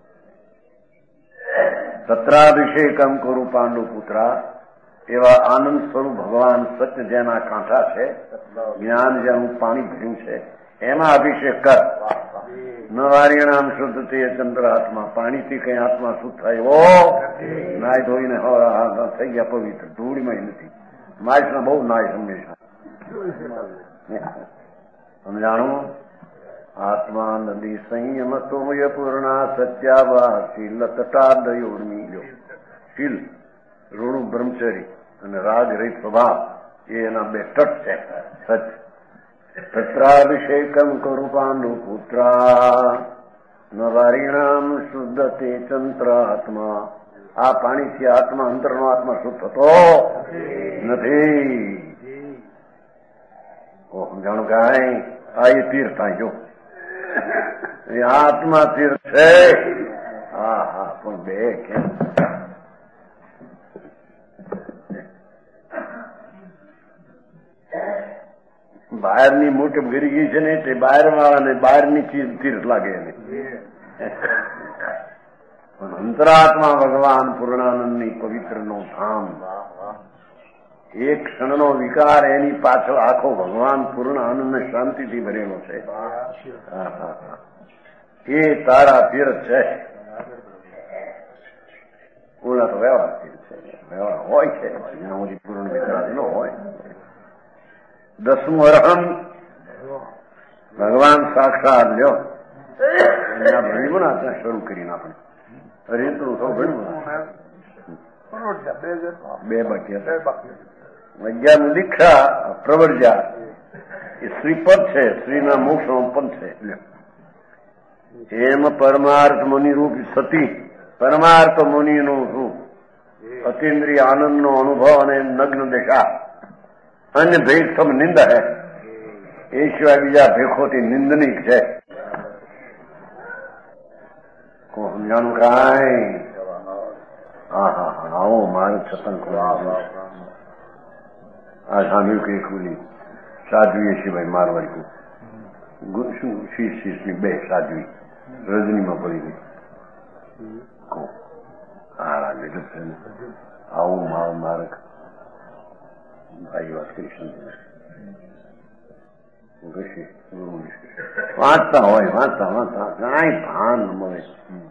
સત્રાભિષેકમ કરું પાંડુ પુત્રા. એવા આનંદ સ્વરૂપ ભગવાન સત્ય જેના કાંઠા છે, જ્ઞાન જેનું પાણી ભર્યું છે, એમાં અભિષેક કર. ન વારીણામ શુદ્ધ તે ચંદ્ર આત્મા. પાણીથી કઈ આત્મા શુદ્ધ થાય એવો નાય ધોઈને થઈ ગયા પવિત્ર, ધૂળમાં નથી. માછના બહુ નાય હંમેશા. સમજાણું? આત્મા નદી સંયમ તો પૂર્ણા. સત્યાવા શીલ તટાદયોર્મી. શીલ ઋણુ બ્રહ્મચરી અને રાગ રહિત સ્વભાવ એ એના બે તટ છે. સત્ય. તત્રાભિષેકમ કરું પાંડુ પુત્રા. ન વારીણામ શુદ્ધ તે ચંદ્ર આત્મા. આ પાણીથી આત્મા, અંતરનો આત્મા શુદ્ધ થતો નથી. સમજાણું કાંઈ? આ એ તીર્થ જો એ આત્મા તીર્થ છે. હા હા, પણ બે કેમ? બહારની મોટપ ગરી ગઈ છે ને તે બહાર વાળાને બહારની ચીજ તીર્થ લાગે એને. પણ અંતરાત્મા ભગવાન પૂર્ણાનંદની પવિત્રનો ધામ. એક ક્ષણનો વિકાર એની પાછળ આખો ભગવાન પૂર્ણ આનંદ શાંતિથી ભરેલો છે. એ તારા તીર્થ છે. પૂર્ણ તો વ્યવહાર તીર્થ છે, વ્યવહાર હોય છે જ્યાં સુધી પૂર્ણ વિકાર ન હોય. 10મું અરહમ ભગવાન સાક્ષાત લ્યો. ભણ્યું ના ત્યાં શરૂ કરીને આપણે રીતનું સૌ ભણ્યું. બે બાકી 11 દીક્ષા પ્રવર્જા એ શ્રીપદ છે, શ્રીના મોક્ષ પદ છે. એમ પરમાર્થ મુનિ રૂપ સતી, પરમાર્થ મુનિનું રૂપ, અતિન્દ્રિય આનંદનો અનુભવ અને નગ્ન દશા. અન્ય ભેદ સબ નિંદ હે. એ સિવાય બીજા ભેખોથી નિંદનીક છે. સમજાણું કાંઈ? હા હા હા, આવો મારે સત્સંગ આ સાંભળ્યું કે ખુલી સાધ્વી સિવાય મારવાડી શું શીશની બે સાધ્વી રજનીમાં પડી ગઈ. હા ગજબ છે ને. આવું મારક ભાઈ વાત કરી સમજ વાંચતા હોય, વાંચતા કાંઈ ભાન મળે.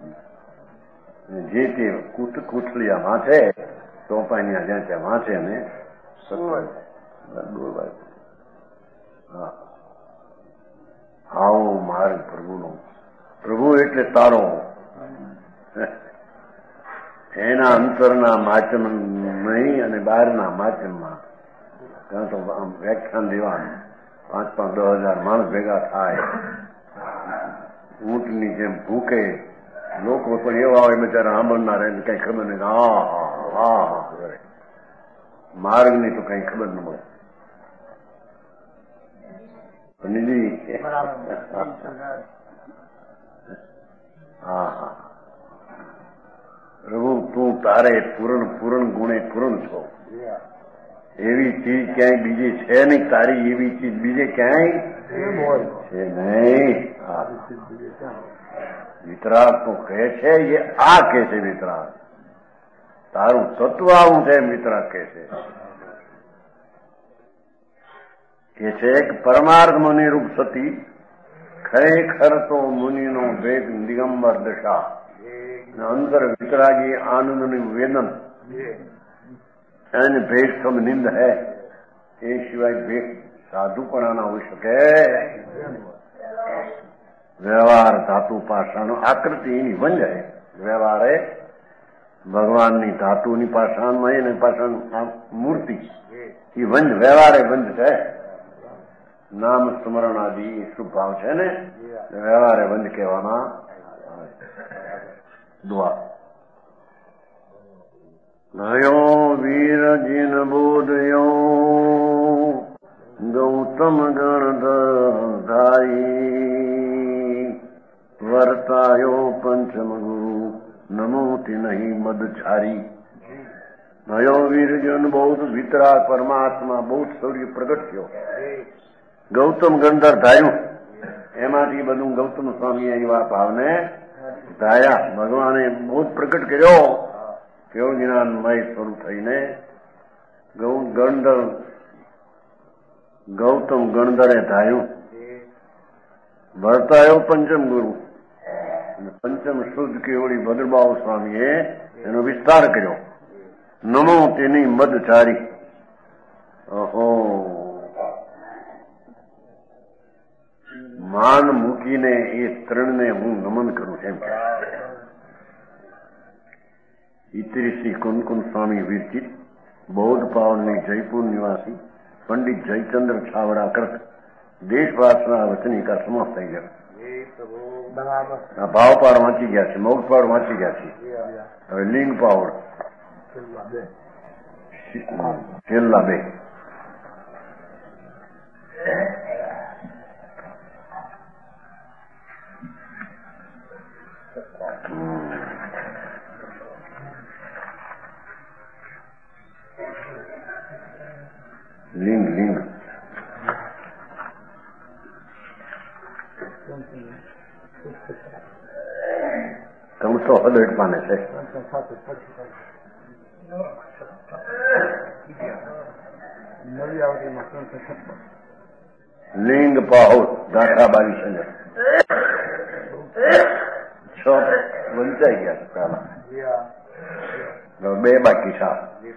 જે તે કુથલિયા વાંચે ચોપાઈયા જ્યાં ત્યાં વાંચે ને આવો માર્ગ પ્રભુનો. પ્રભુ એટલે તારો. એના અંતરના માધ્યમ નહીં અને બહારના માધ્યમમાં. ત્યાં તો આમ વ્યાખ્યાન દેવાનું 5,000-10,000 માણસ ભેગા થાય. ઊંટની જેમ ભૂકે લોકો પણ એવા હોય બિચારા સાંભળનાર એને કઈ ખબર નહીં. હા હા હા માર્ગની તો કઈ ખબર ન મળે. નિધિ હા હા પ્રભુ તું તારે પૂરણ ગુણે પૂરણ છો. એવી ચીજ ક્યાંય બીજી છે નહીં. તારી એવી ચીજ બીજે ક્યાંય છે નહીં. વિતરાગ તો કહે છે એ આ કહે છે. વિતરાગ તારું તત્વ આવું છે. વિતરાગ કહે છે કે પરમાર્થ મુનિ રૂપ સતી ખરેખર તો મુનિનો વેગ દિગંબર દશા. અંતર વિતરાગી આનંદનું વેદન એને ભેદ સબ નિંદ હે. એ સિવાય ભેદ સાધુપણાના હોઈ શકે. વ્યવહાર ધાતુ પાષાણ આકૃતિ એની વંજ હે. વ્યવહારે ભગવાનની ધાતુની પાષાણમાં એને પાષાણ મૂર્તિ એ વંજ વ્યવહારે વંજ છે. નામ સ્મરણ આદિ શુભ ભાવ છે ને વ્યવહારે વંજ કહેવામાં દુઆ ભયો વીર જીન બોધયો નહીં મદ છારી નયો વીરજન બહુ વિતરાગ પરમાત્મા બહુ સૌર્ય પ્રગટ થયો. ગૌતમ ગંધર ધાર્યું એમાંથી બધું ગૌતમ સ્વામી એવા ભાવને ધાયા. ભગવાને બહુ પ્રગટ કર્યો કેવું જ્ઞાનમય સ્વરૂપ થઈને ગૌતમ ગણધરે ધાર્યું. ભરતાયો પંચમ ગુરુ પંચમ શુદ્ધ કેવળી ભદ્રબાહુ સ્વામીએ એનો વિસ્તાર કર્યો. નમો તેની મદ ચારી. ઓહો, માન મૂકીને એ ત્રણને હું નમન કરું એમ. ઇત્રી શ્રી કુનકુન સ્વામી વિરચિત બૌદ્ધ પાવનની જયપુર નિવાસી પંડિત જયચંદ્ર છાવડા કરત દેશવાસના વચની કા સમાપ્ત થઈ ગયા. આ ભાવપાડ વાંચી ગયા છે, મૌખપાડ વાંચી ગયા છે. હવે લિંગ પાવડ છેલ્લા બે. લિંગ લિંગ ત્રણસો હદડ પાને છે. લિંગ પાહો ગાંઠા 22 છ વંચાઈ ગયા પેલા, બે બાકી છે.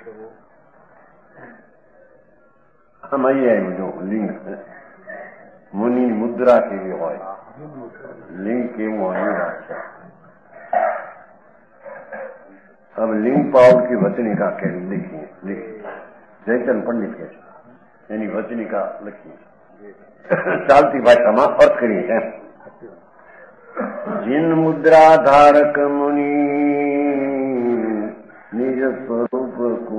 આમાં આવ્યું જો લિંગ મુનિ મુદ્રા કેવી હોય, લિંગ કેવું હોય. अब लिंग पाउड की वचनिका के लिखी जयचंद पंडित के यानी वचनिका लिखी चालती भाषा में अर्थ करिए है. जिन मुद्रा धारक मुनि निज स्वरूप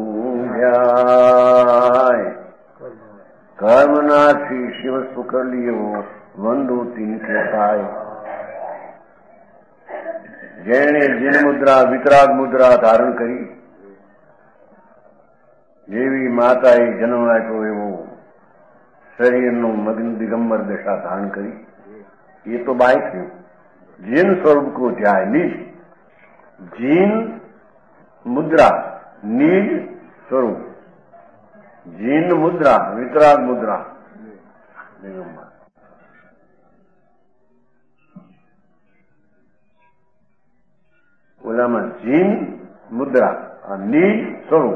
कूंजाय कर्मनाशी शिव सुख लियो वंदो तिनके થાય. જેણે જીન મુદ્રા વિતરાગ મુદ્રા ધારણ કરી, જેવી માતાએ જન્મ આપ્યો એવો શરીરનું મગ્ન દિગંબર દશા ધારણ કરી, એ તો બાય થયું. જીન સ્વરૂપ કો ધ્યાય નિજ જીન મુદ્રા નિજ સ્વરૂપ. જીન મુદ્રા વિતરાગ મુદ્રા દિગંબર. ઓલામાં જીન મુદ્રા નિજ સ્વરૂપ.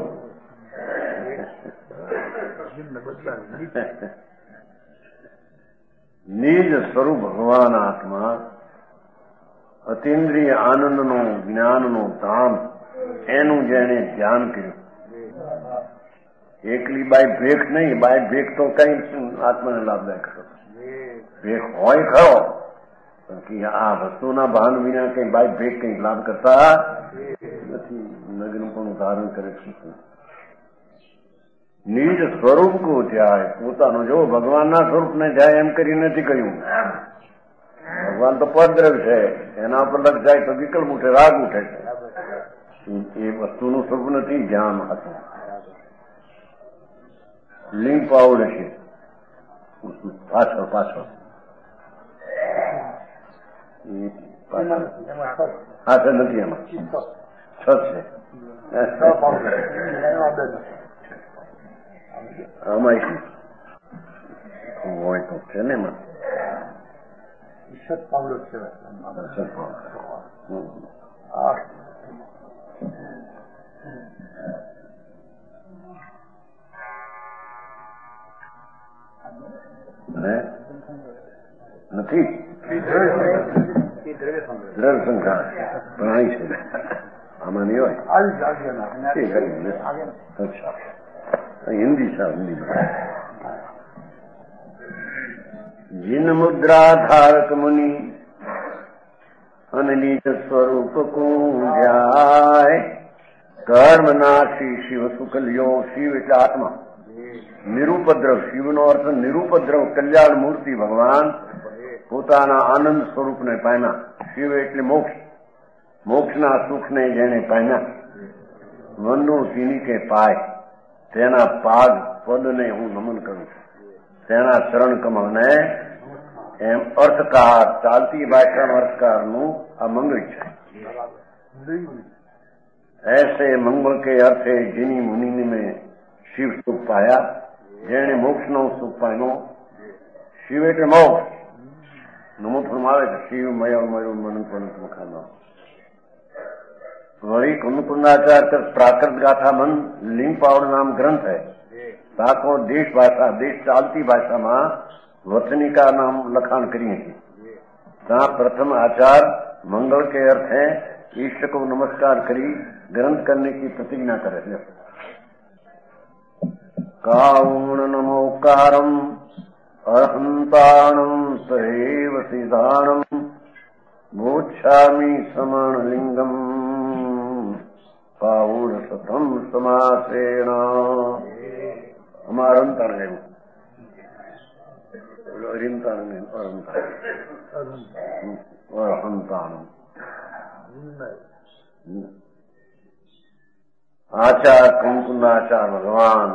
નિજ સ્વરૂપ ભગવાન આત્મા અતિન્દ્રિય આનંદનો જ્ઞાનનો ધામ એનું જેને ધ્યાન કર્યું. એકલી બાય ભેખ નહીં, બાય ભેખ તો કઈ આત્માને લાભદાયક હતો. ભેખ હોય ખરો પણ આ વસ્તુના ભાન વિના કઈ બાય ભેખ કઈ લાભ કરતા નથી. નગ્ન પણ ધારણ કરે છે. નિજ સ્વરૂપ કો ધ્યાય, પોતાનો જો ભગવાનના સ્વરૂપને ધ્યાય એમ કરી નથી કહ્યું. ભગવાન તો પદદ્રવ્ય છે, એના પર લગ જાય તો વિકલ્પ ઉઠે, રાગ ઉઠે છે. એ વસ્તુનું સ્વરૂપ નથી, જ્ઞાન હતું. લિંગ પાવડ છે પાછળ પાછળ હાથે નથી, એમાં છત છે. આમાં હોય તો છે ને એમાં નથી દ્રવ્ય સંખ્યા પણ અહીં છે. આમાં નહીં હોય. અચ્છા, હિન્દી છે. હિન્દી જીન મુદ્રા ધારક મુનિ અને નિજ સ્વરૂપ કુંજાય કર્મનાશી શિવ સુકલ્યો. શિવ એટલે આત્મા, નિરુપદ્રવ. શિવનો અર્થ નિરુપદ્રવ, કલ્યાણ મૂર્તિ ભગવાન પોતાના આનંદ સ્વરૂપને પામ્યા. શિવ એટલે મોક્ષ. મોક્ષના સુખને જેને પામ્યા, મનનું તિનિકે પાય, તેના પાદ પદને હું નમન કરું છું. તેના ચરણ કમળને એમ અર્થકાર, ચાલતી ભાષામાં અર્થકારનું આ મંગળ છે. ऐसे मंगल के अर्थे जिनी मुनि ने शिव सुख पाया, जेने मोक्ष नो सुख पायो. शिव એટલે મોક્ષ. નમો ફરમાવે છે શિવ મય મયો મન પણ મુખાનો. वही कुंदकुंदाचार्य का प्राकृत गाथा मन लिंग पावड़ नाम ग्रंथ है. साको देश भाषा, देश चालती भाषा में वचनिका नाम लखाण करिए थे. जहाँ प्रथम आचार मंगल के अर्थ है ईष्ट को नमस्कार करी ग्रंथ करने की प्रतिज्ञा करे. काउण नमोकारम अहंताणम सैव सिद्धाणम मोक्षामि समण लिंगम काउण सतम समासेण. हमारा अंतर है अहंताणम आचार कुंकुंदाचार भगवान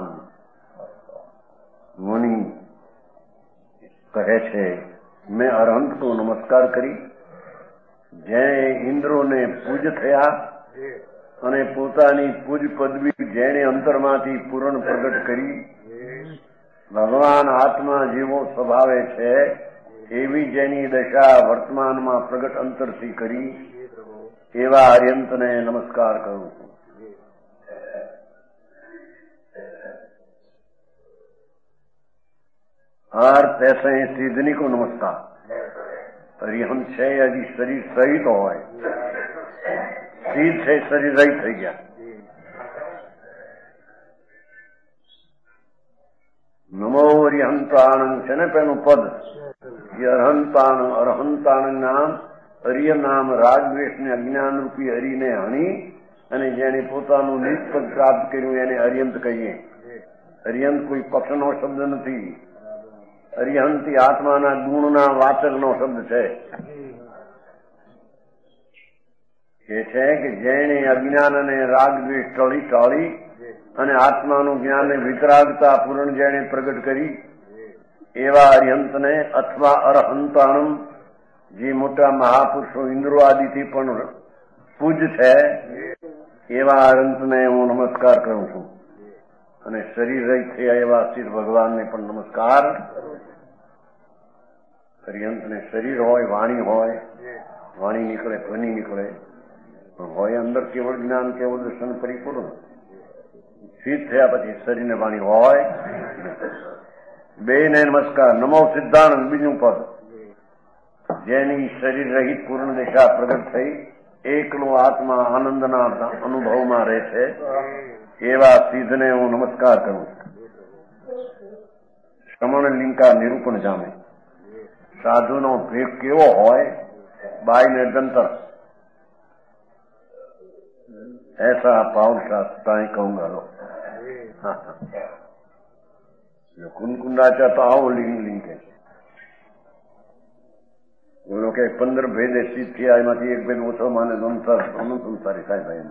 मुनि કહે છે, મેં અરહંત કો નમસ્કાર કરી, જેણે ઇન્દ્રોને પૂજ થયા અને પોતાની પૂજ પદવી જેણે અંતરમાંથી પૂર્ણ પ્રગટ કરી. ભગવાન આત્મા જેવો સ્વભાવે છે એવી જેની દશા વર્તમાનમાં પ્રગટ અંતરથી કરી, એવા આર્યંતને નમસ્કાર કરું છું. अर्थ ऐसे सिद्धनी को नमस्कार. अरिहंत છે હજી શરીર સહિત હોય, સિદ્ધ છે શરીર રહિત થઈ ગયા. નમો અરિહંતાણંદ છે ને પેલું પદ. એ અરહંતાણંદ, અરહંતાણંદ નામ અરિય નામ રાગદ્વેષ ને અજ્ઞાન રૂપી હરિને હણી અને જેને પોતાનું નિજ પદ પ્રાપ્ત કર્યું એને અરિયંત કહીએ. અરિયંત કોઈ પક્ષનો શબ્દ નથી. અરિહંતી આત્માના ગુણના વાચકનો શબ્દ છે. એ છે કે જેણે અજ્ઞાન અને રાગ દ્વેષ ટાળી અને આત્માનું જ્ઞાન વિતરાગતા પૂર્ણ જેણે પ્રગટ કરી એવા અરિહંતને, અથવા અરહંતાણમ જે મોટા મહાપુરુષો ઇન્દ્રો આદિથી પણ પૂજ છે એવા અરહંતને હું નમસ્કાર કરું છું. અને શરીર રહિત થયા એવા સિદ્ધ ભગવાનને પણ નમસ્કાર. અરિહંતને શરીર હોય, વાણી હોય, વાણી નીકળે, ધ્વનિ નીકળે, પણ હોય અંદર કેવળ જ્ઞાન, કેવળ દર્શન પરિપૂર્ણ. સિદ્ધ થયા પછી શરીરને વાણી હોય. બે ને નમસ્કાર. નમો સિદ્ધાનંદ બીજું પદ. જેની શરીર રહિત પૂર્ણ દિશા પ્રગટ થઈ એકલો આત્મા આનંદના અનુભવમાં રહે છે એવા સિદ્ધને હું નમસ્કાર કરું. શ્રમણ લિંકા નિરૂપણ જામે. સાધુનો ભેગ કેવો હોય, બાઈ ને જંતર, ऐसा पावन शास्त्राएं कहूंगा लो. कुंकुंदाचार्य तो आओ लिंग लिंग के બોલો કે 15 ભેદ સિદ્ધ થયા, એમાંથી એક ભેદ ઓછો માને સંસારી થાય ભાઈ.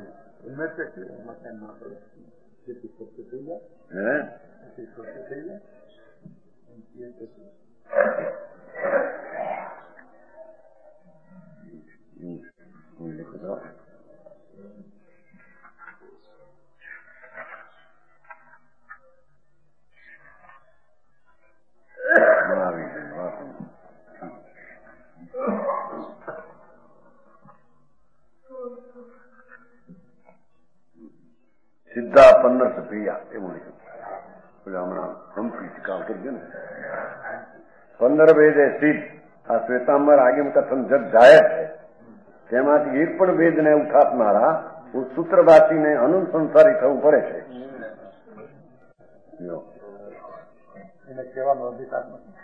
સીધા 15 પ્રિયા એવું લીધું. હમણાં હમ્પી કામ કરજો ને. 15 વેદ સિદ્ધ. આ શ્વેતાંબર આગમ કથન જગ જાહેર છે. તેમાંથી એક પણ વેદને ઉઠાપનારા સૂત્રવાસીને અનંત સંસારી થવું પડે છે. એને કહેવાનો અધિકાર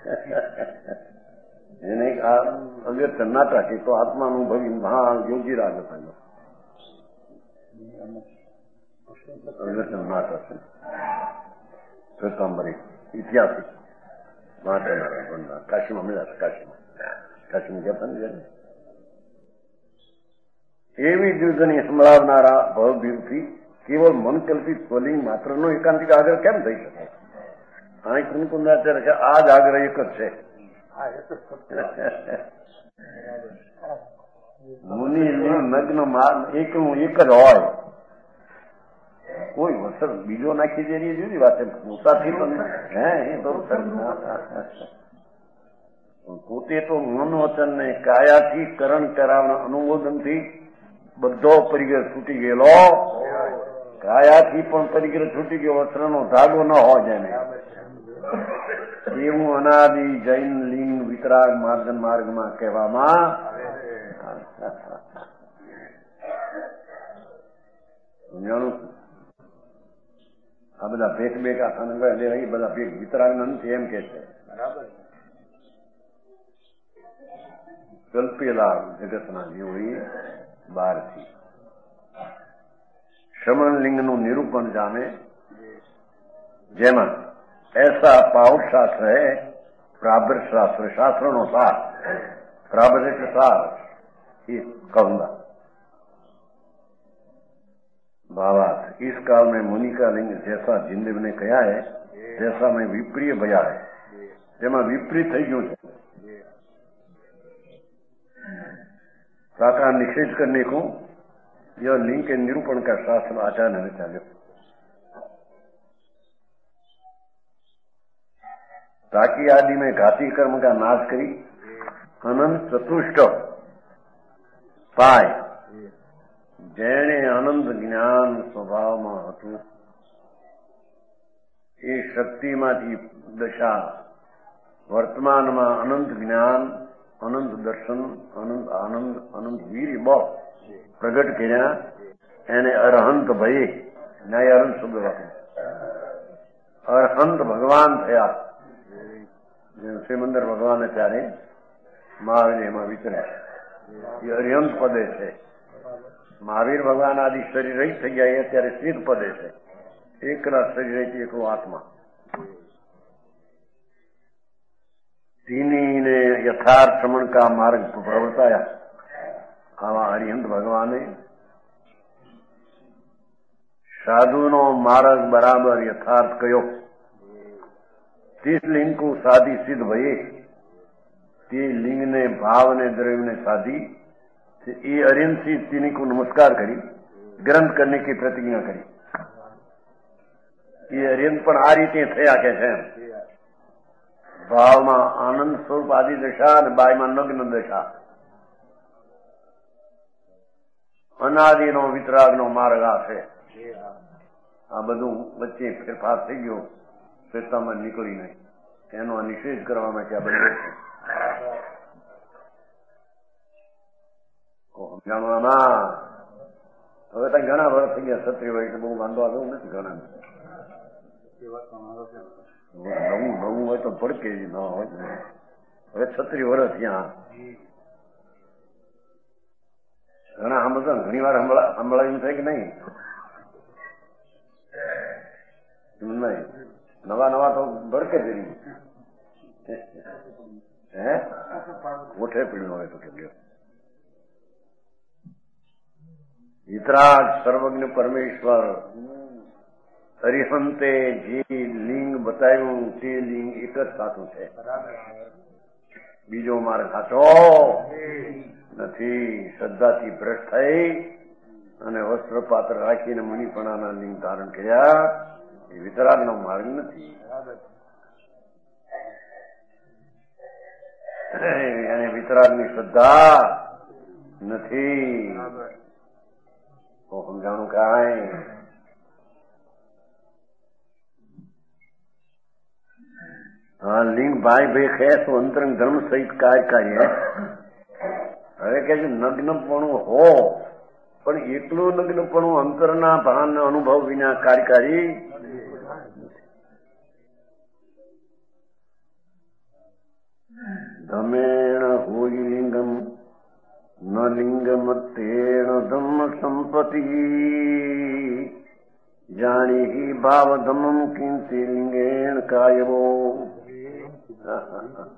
એને આ અગત્ય ના રાખી તો આત્માનું ભવી મહા યોગી રાગ થયો. શ્વેતાંબરી ઇતિહાસિક વાંચનારા કાશીમાં મળ્યા હતા. કાશીમાં ગયા હતા ને એવી દ્વિધની સંભળાવનારા ભવભીરથી કેવળ મનકલ્પિત સ્વલિંગ માત્રનો એકાંતિક આગ્રહ કેમ થઈ શકે? અહીં કુંકુંદાચાર્ય કે આ જ આગ્રહ એક જ છે. મુનિ લિંગ નગ્ન એકનું એક જ હોય, કોઈ વસર બીજો નાખી દે એ જુદી વાત છે. પોતાથી પણ એ તો પોતે તો મન વચન ને કાયાથી કરણ કરાવના અનુમોદનથી બધો પરિગ્રહ છૂટી ગયેલો. કાયાથી પણ પરિગ્રહ છૂટી ગયો, વસ્ત્રનો ધાગો ન હોય જેને એવું અનાદિ જૈન લિંગ વિતરાગ માર્ગમાં કહેવામાં. આ બધા ભેટ બેકા બધા ભેટ વિતરાગ નથી એમ કે છે. કલ્પેલા જગતના જેવો એ બહારથી શ્રમણ લિંગનું નિરૂપણ જામે, જેમાં એસા પાઉટ શાસ્ત્ર હે પ્રાભર शास्त्र, शास्त्रों नो सार, प्राभर के सार ये कहूंगा। भावार्थ, इस काल में मुनि का लिंग जैसा जिंदगी ने कहा है जैसा में विप्रिय भया है, જેમાં વિપરીત થઈ ગયું છે। साकार निषेध करने को यह लिंग के निरूपण का शास्त्र आचार्य ने चाल्यो। ताकि आदि में घाती कर्म का नाश करी अनंत चतुष्ट पाय, जेने अनंत ज्ञान स्वभाव में હતું એ શક્તિમાંથી દશા વર્તમાનમાં અનંત જ્ઞાન, અનંત દર્શન, અનંત આનંદ, અનંત વીર બળ પ્રગટ કર્યા, એને અરહંત ભયે, ન્યાય અરહંત શબ્દ વાપરે, અરહંત ભગવાન થયા। શ્રીમંદર ભગવાન ત્યારે મહાવીર એમાં વિતર્યા, એ અરિહંત પદે છે। મહાવીર ભગવાન આદિ શરીર રહિત થઈ ગયા, એ અત્યારે સિદ્ધ પદે છે, એકલા શરીર રહિત એકલો આત્મા। तीनी यथार्थ श्रमण का मार्ग प्रवर्ताया। आवा अरिहंत भगवाने साधु नो मार्ग बराबर यथार्थ कयो। तीस लिंग को साधी सिद्ध भये, ते लिंग ने भाव ने द्रव्य ने साधी, ये अरिहंत सी तीनी को नमस्कार करी, ग्रंथ करने की प्रतिज्ञा करी। ये अरिहंत पण आ रीते थया के छे। भाव में आनंद स्वरूप आदि दशा ने बाय में नग्न दशा, अनादि नो वितराग नो मार्ग आ छे। आ बधु वच्चे फेरफार थई गयो, श्वेतांबर निकली नहीं, एनो निषेध करवा माटे आ बधु समजाणवामां। हवे तो घणा वर्ष थई गया, क्षत्रिय હોય એટલે બહુ વાંધો આવ્યો નથી ઘણા। નવું નવું હોય તો ભડકે જ ન હોય। હવે 36 વર્ષ ત્યાં ઘણા સાંભળતા, ઘણી વાર સંભળાયું થાય કે નહીં? નહીં, નવા નવા તો ભડકે જ નહીં। હે ઓઠે પીડ્યું હોય તો કે વિતરાગ સર્વજ્ઞ પરમેશ્વર અરિહંતે જે લિંગ બતાવ્યું તે લિંગ એક જ સાચું છે, બીજો માર્ગ સાચો નથી। શ્રદ્ધાથી ભ્રષ્ટ થઈ અને વસ્ત્ર પાત્ર રાખીને મુનિપણાના લિંગ ધારણ કર્યા, એ વિતરાગનો માર્ગ નથી। એને વિતરાગની શ્રદ્ધા નથી, તો સમજાણું કાંઈ। हाँ, लिंग भाई भेख है तो अंतरंग धर्म सहित કાર્ય है। હવે કે નગ્નપણું હો, પણ એકલું નગ્નપણું અંતરના ભાન અનુભવ વિના કાર્યકારી। ધમેણ હોય લિંગમ ન લિંગમત્તેણ ધમ્મ સંપત્તિ, જાણી ही भाव धम्मम किंति लिंगेण कायवो।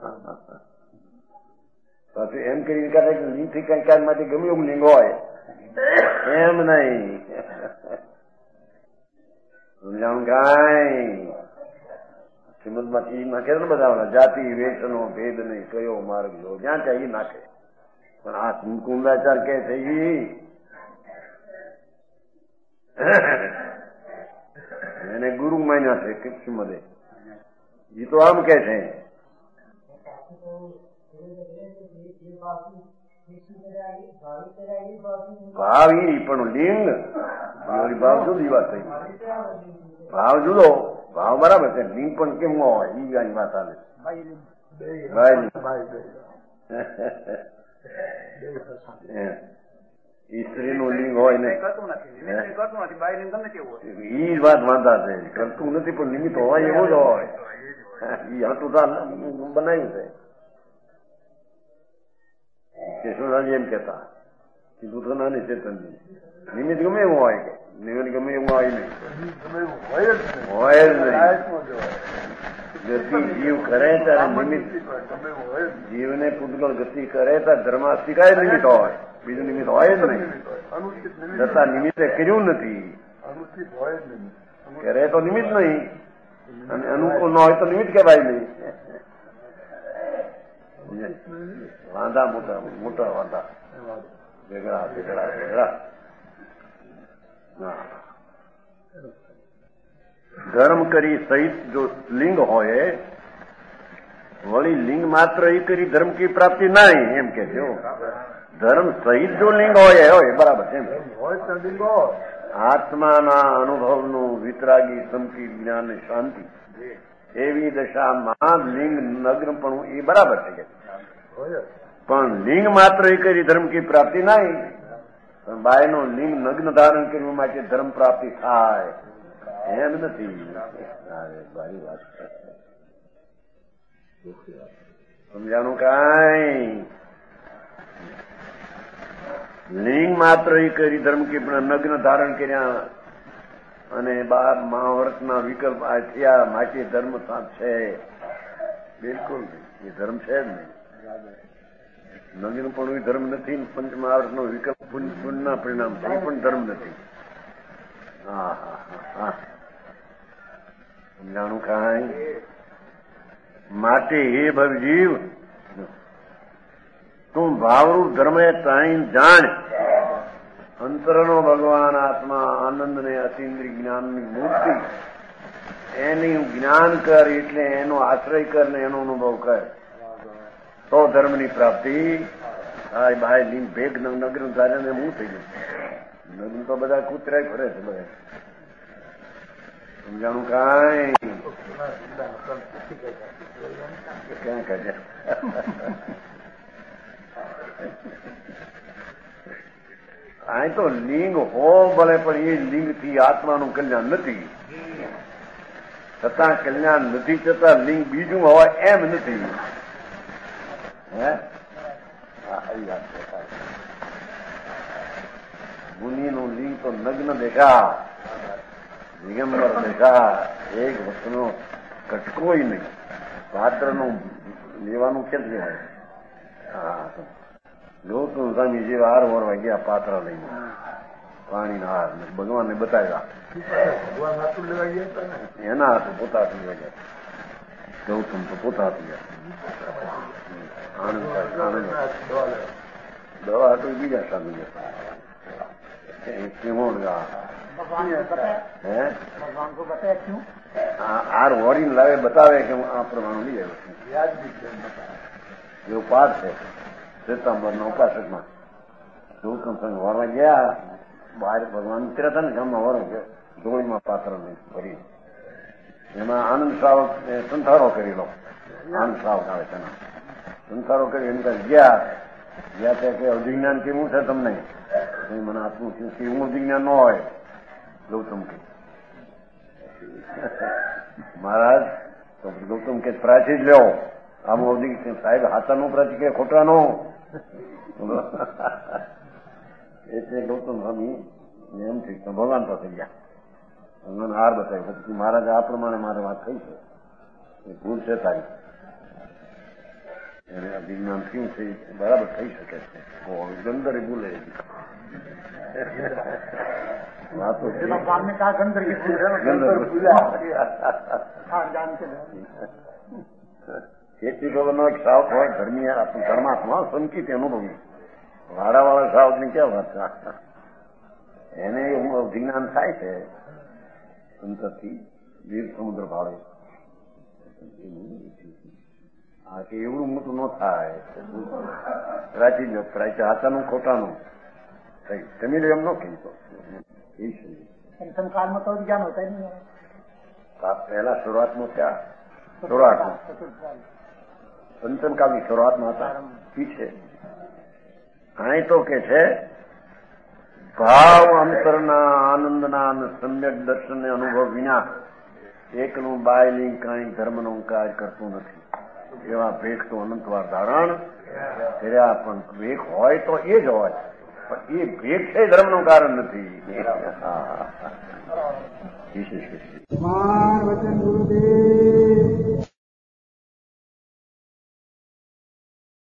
પાછું એમ કરીને કરે કે લિંગથી કઈ કાર્ય માટે ગમે એવું લિંગ હોય એમ નહીં સમજાણું કાંઈ શ્રીમદમાં ઈ નાખે ને બધા જાતિ વેશનો ભેદ નહીં કયો માર્ગ લો જ્યાં ત્યાં ઈ નાખે પણ આ કુંડાચાર કે છે ઈ એને ગુરુ માન્યા છે કે શ્રીમદે ઈ તો આમ કે છે ભાવ ઈ પણ લિંગ ભાવ જુદી વાત થઈ ભાવ જુદો ભાવ બરાબર છે લિંગ પણ કેમ હોય ઈ ગાની વાત આવે સ્ત્રી નું લિંગ હોય ને ઈ વાત વાંધા છે કરતું નથી પણ નિમિત્ત હોય એવું જ હોય ઈ હતું બનાવ્યું છે કેશવરાજી એમ કેતા કીધું તો નાની ચેતનજી નિમિત્ત ગમે એવું હોય કે નિમિત્ત ગમે એવું હોય નહીં હોય જ નહીં ગતિ જીવ કરે ત્યારે નિમિત્ત જીવને પૂતગલ ગતિ કરે ત્યારે ધર્માસ્તિકાય નિમિત્ત હોય બીજું નિમિત્ત હોય જ નહીં છતાં નિમિત્તે કર્યું નથી કરે તો નિમિત્ત નહીં અને અનુકૂળ ન હોય તો નિમિત્ત કહેવાય નહીં વાંધા મોટા મોટા વાંધા ભેગડા ભેગડા ભેગડા ધર્મ કરી સહિત જો લિંગ હોય વળી લિંગ માત્ર એ કરી ધર્મ કી પ્રાપ્તિ નહીં એમ કે છે ધર્મ સહિત જો લિંગ હોય બરાબર છે આત્માના અનુભવનું વિતરાગી સમકી જ્ઞાન શાંતિ એવી દશામાં લિંગ નગ્ન પણ એ બરાબર છે પણ લિંગ માત્ર એ કરી ધર્મ કી પ્રાપ્તિ નહીં પણ બાયનો લિંગ નગ્ન ધારણ કરવા માટે ધર્મ પ્રાપ્તિ થાય એમ નથી ભારી વાત સમજાણું કાંઈ લિંગ માત્ર એ કરી ધર્મ કી નગ્ન ધારણ કર્યા અને 12 મહાવર્તના વિકલ્પ આ થયા માટે ધર્મ છે બિલકુલ નહીં એ ધર્મ છે જ નહીં નગીનું પણ ધર્મ નથી પંચ મહાવર્તનો વિકલ્પ પુણ્યના પરિણામ છે એ પણ ધર્મ નથી સમજાણું કાંઈ માટે હે ભવજીવ તું ભાવરૂપ ધર્મ તાણી જાણ અંતરનો ભગવાન આત્મા આનંદ ને અતિન્દ્રિય જ્ઞાનની મૂર્તિ એની જ્ઞાન કર એટલે એનો આશ્રય કર ને એનો અનુભવ કર તો ધર્મની પ્રાપ્તિ થાય બાય લીન ભેગ નગર ધાર્યા હું થઈ ગયું નગર તો બધા કૂતરાય ફરે છે બધા સમજાણું કાંઈ ક્યાં કાઢ્યા આ તો લિંગ હો ભલે પણ એ લિંગ થી આત્માનું કલ્યાણ નથી છતાં કલ્યાણ નથી છતાં લિંગ બીજું હોય એમ નથી મુનિ નું લિંગ તો નગ્ન દેખા દિગંબર દેખા એક વસ્તુનો કટકોય નહીં પાત્ર નું લેવાનું કેમ કહેવાય ગૌતમ સ્વામી જેવા હાર વરવા ગયા પાત્ર લઈને પાણીના હાર ભગવાનને બતાવ્યા એના હાથું પોતા હાથું લેવા ગયા ગૌતમ તો પોતા હાથું ગયા દવા હાથું બીજા સામે ગયા હાર વળીને લાવે બતાવે કે હું આ પ્રમાણે લઈ આવ્યો એવું પાઠ છે શ્વેતાંબરના ઉપાસકમાં ગૌતમ સ્વામી વરવા ગયા બહાર ભગવાન ઉતર્યા હતા ને ગામમાં વરણ કે ધોળીમાં પાત્ર ભરી એમાં આનંદ શ્રાવક સંથારો કરેલો આનંદ શ્રાવક આવે તેના સંથારો કરી એમ ગયા ત્યાં કે અધિજ્ઞાન કેવું છે તમને મને આત્મું કેવું અધિજ્ઞાન ન હોય ગૌતમ કે મહારાજ તો ગૌતમ કે પ્રાચી જ લેવો આમ અવધિ સાહેબ હાથાનું પ્રાચી કે ખોટાનો એટલે ગૌતમ સ્વામી એમ થઈ ભગવાન તો થઈ ગયા મને હાર બતાવ્યો પછી મહારાજ આ પ્રમાણે મારે વાત થઈ છે એ ભૂલ છે તારી એને અભિજ્ઞાન થયું છે બરાબર થઈ શકે છે ગંદર બોલે વાતો ખેતી ભવનનો એક સાવક હોય ધર્માત્મા સંકિત અનુભવી વાળાવાળા સાવક ની ક્યાં વાત એને એવું અભિજ્ઞાન થાય છે અંતરથી વીર સમુદ્ર ભાવે હા કે એવડું મોટું ન થાય પ્રાચી જ પ્રાચી હાથાનું ખોટાનું જમી લે એમ ન કહીતો કાળમાં તો જ્ઞાન હોતા નહીં પહેલા શરૂઆતમાં ક્યાં શરૂઆતમાં પંચમકાળની શરૂઆતમાં હતા પીછે અહીં તો કે છે ભાવ અંતરના આનંદના અને સમ્યક દર્શન અનુભવ વિના એકનું બાયલિંગ કાંઈ ધર્મનો કાર્ય કરતું નથી એવા ભેખ તો અનંતવાર ધારણ કર્યા પણ ભેખ હોય તો એ જ હોય પણ એ ભેખ છે ધર્મનું કારણ નથી વચન ગુરુદેવ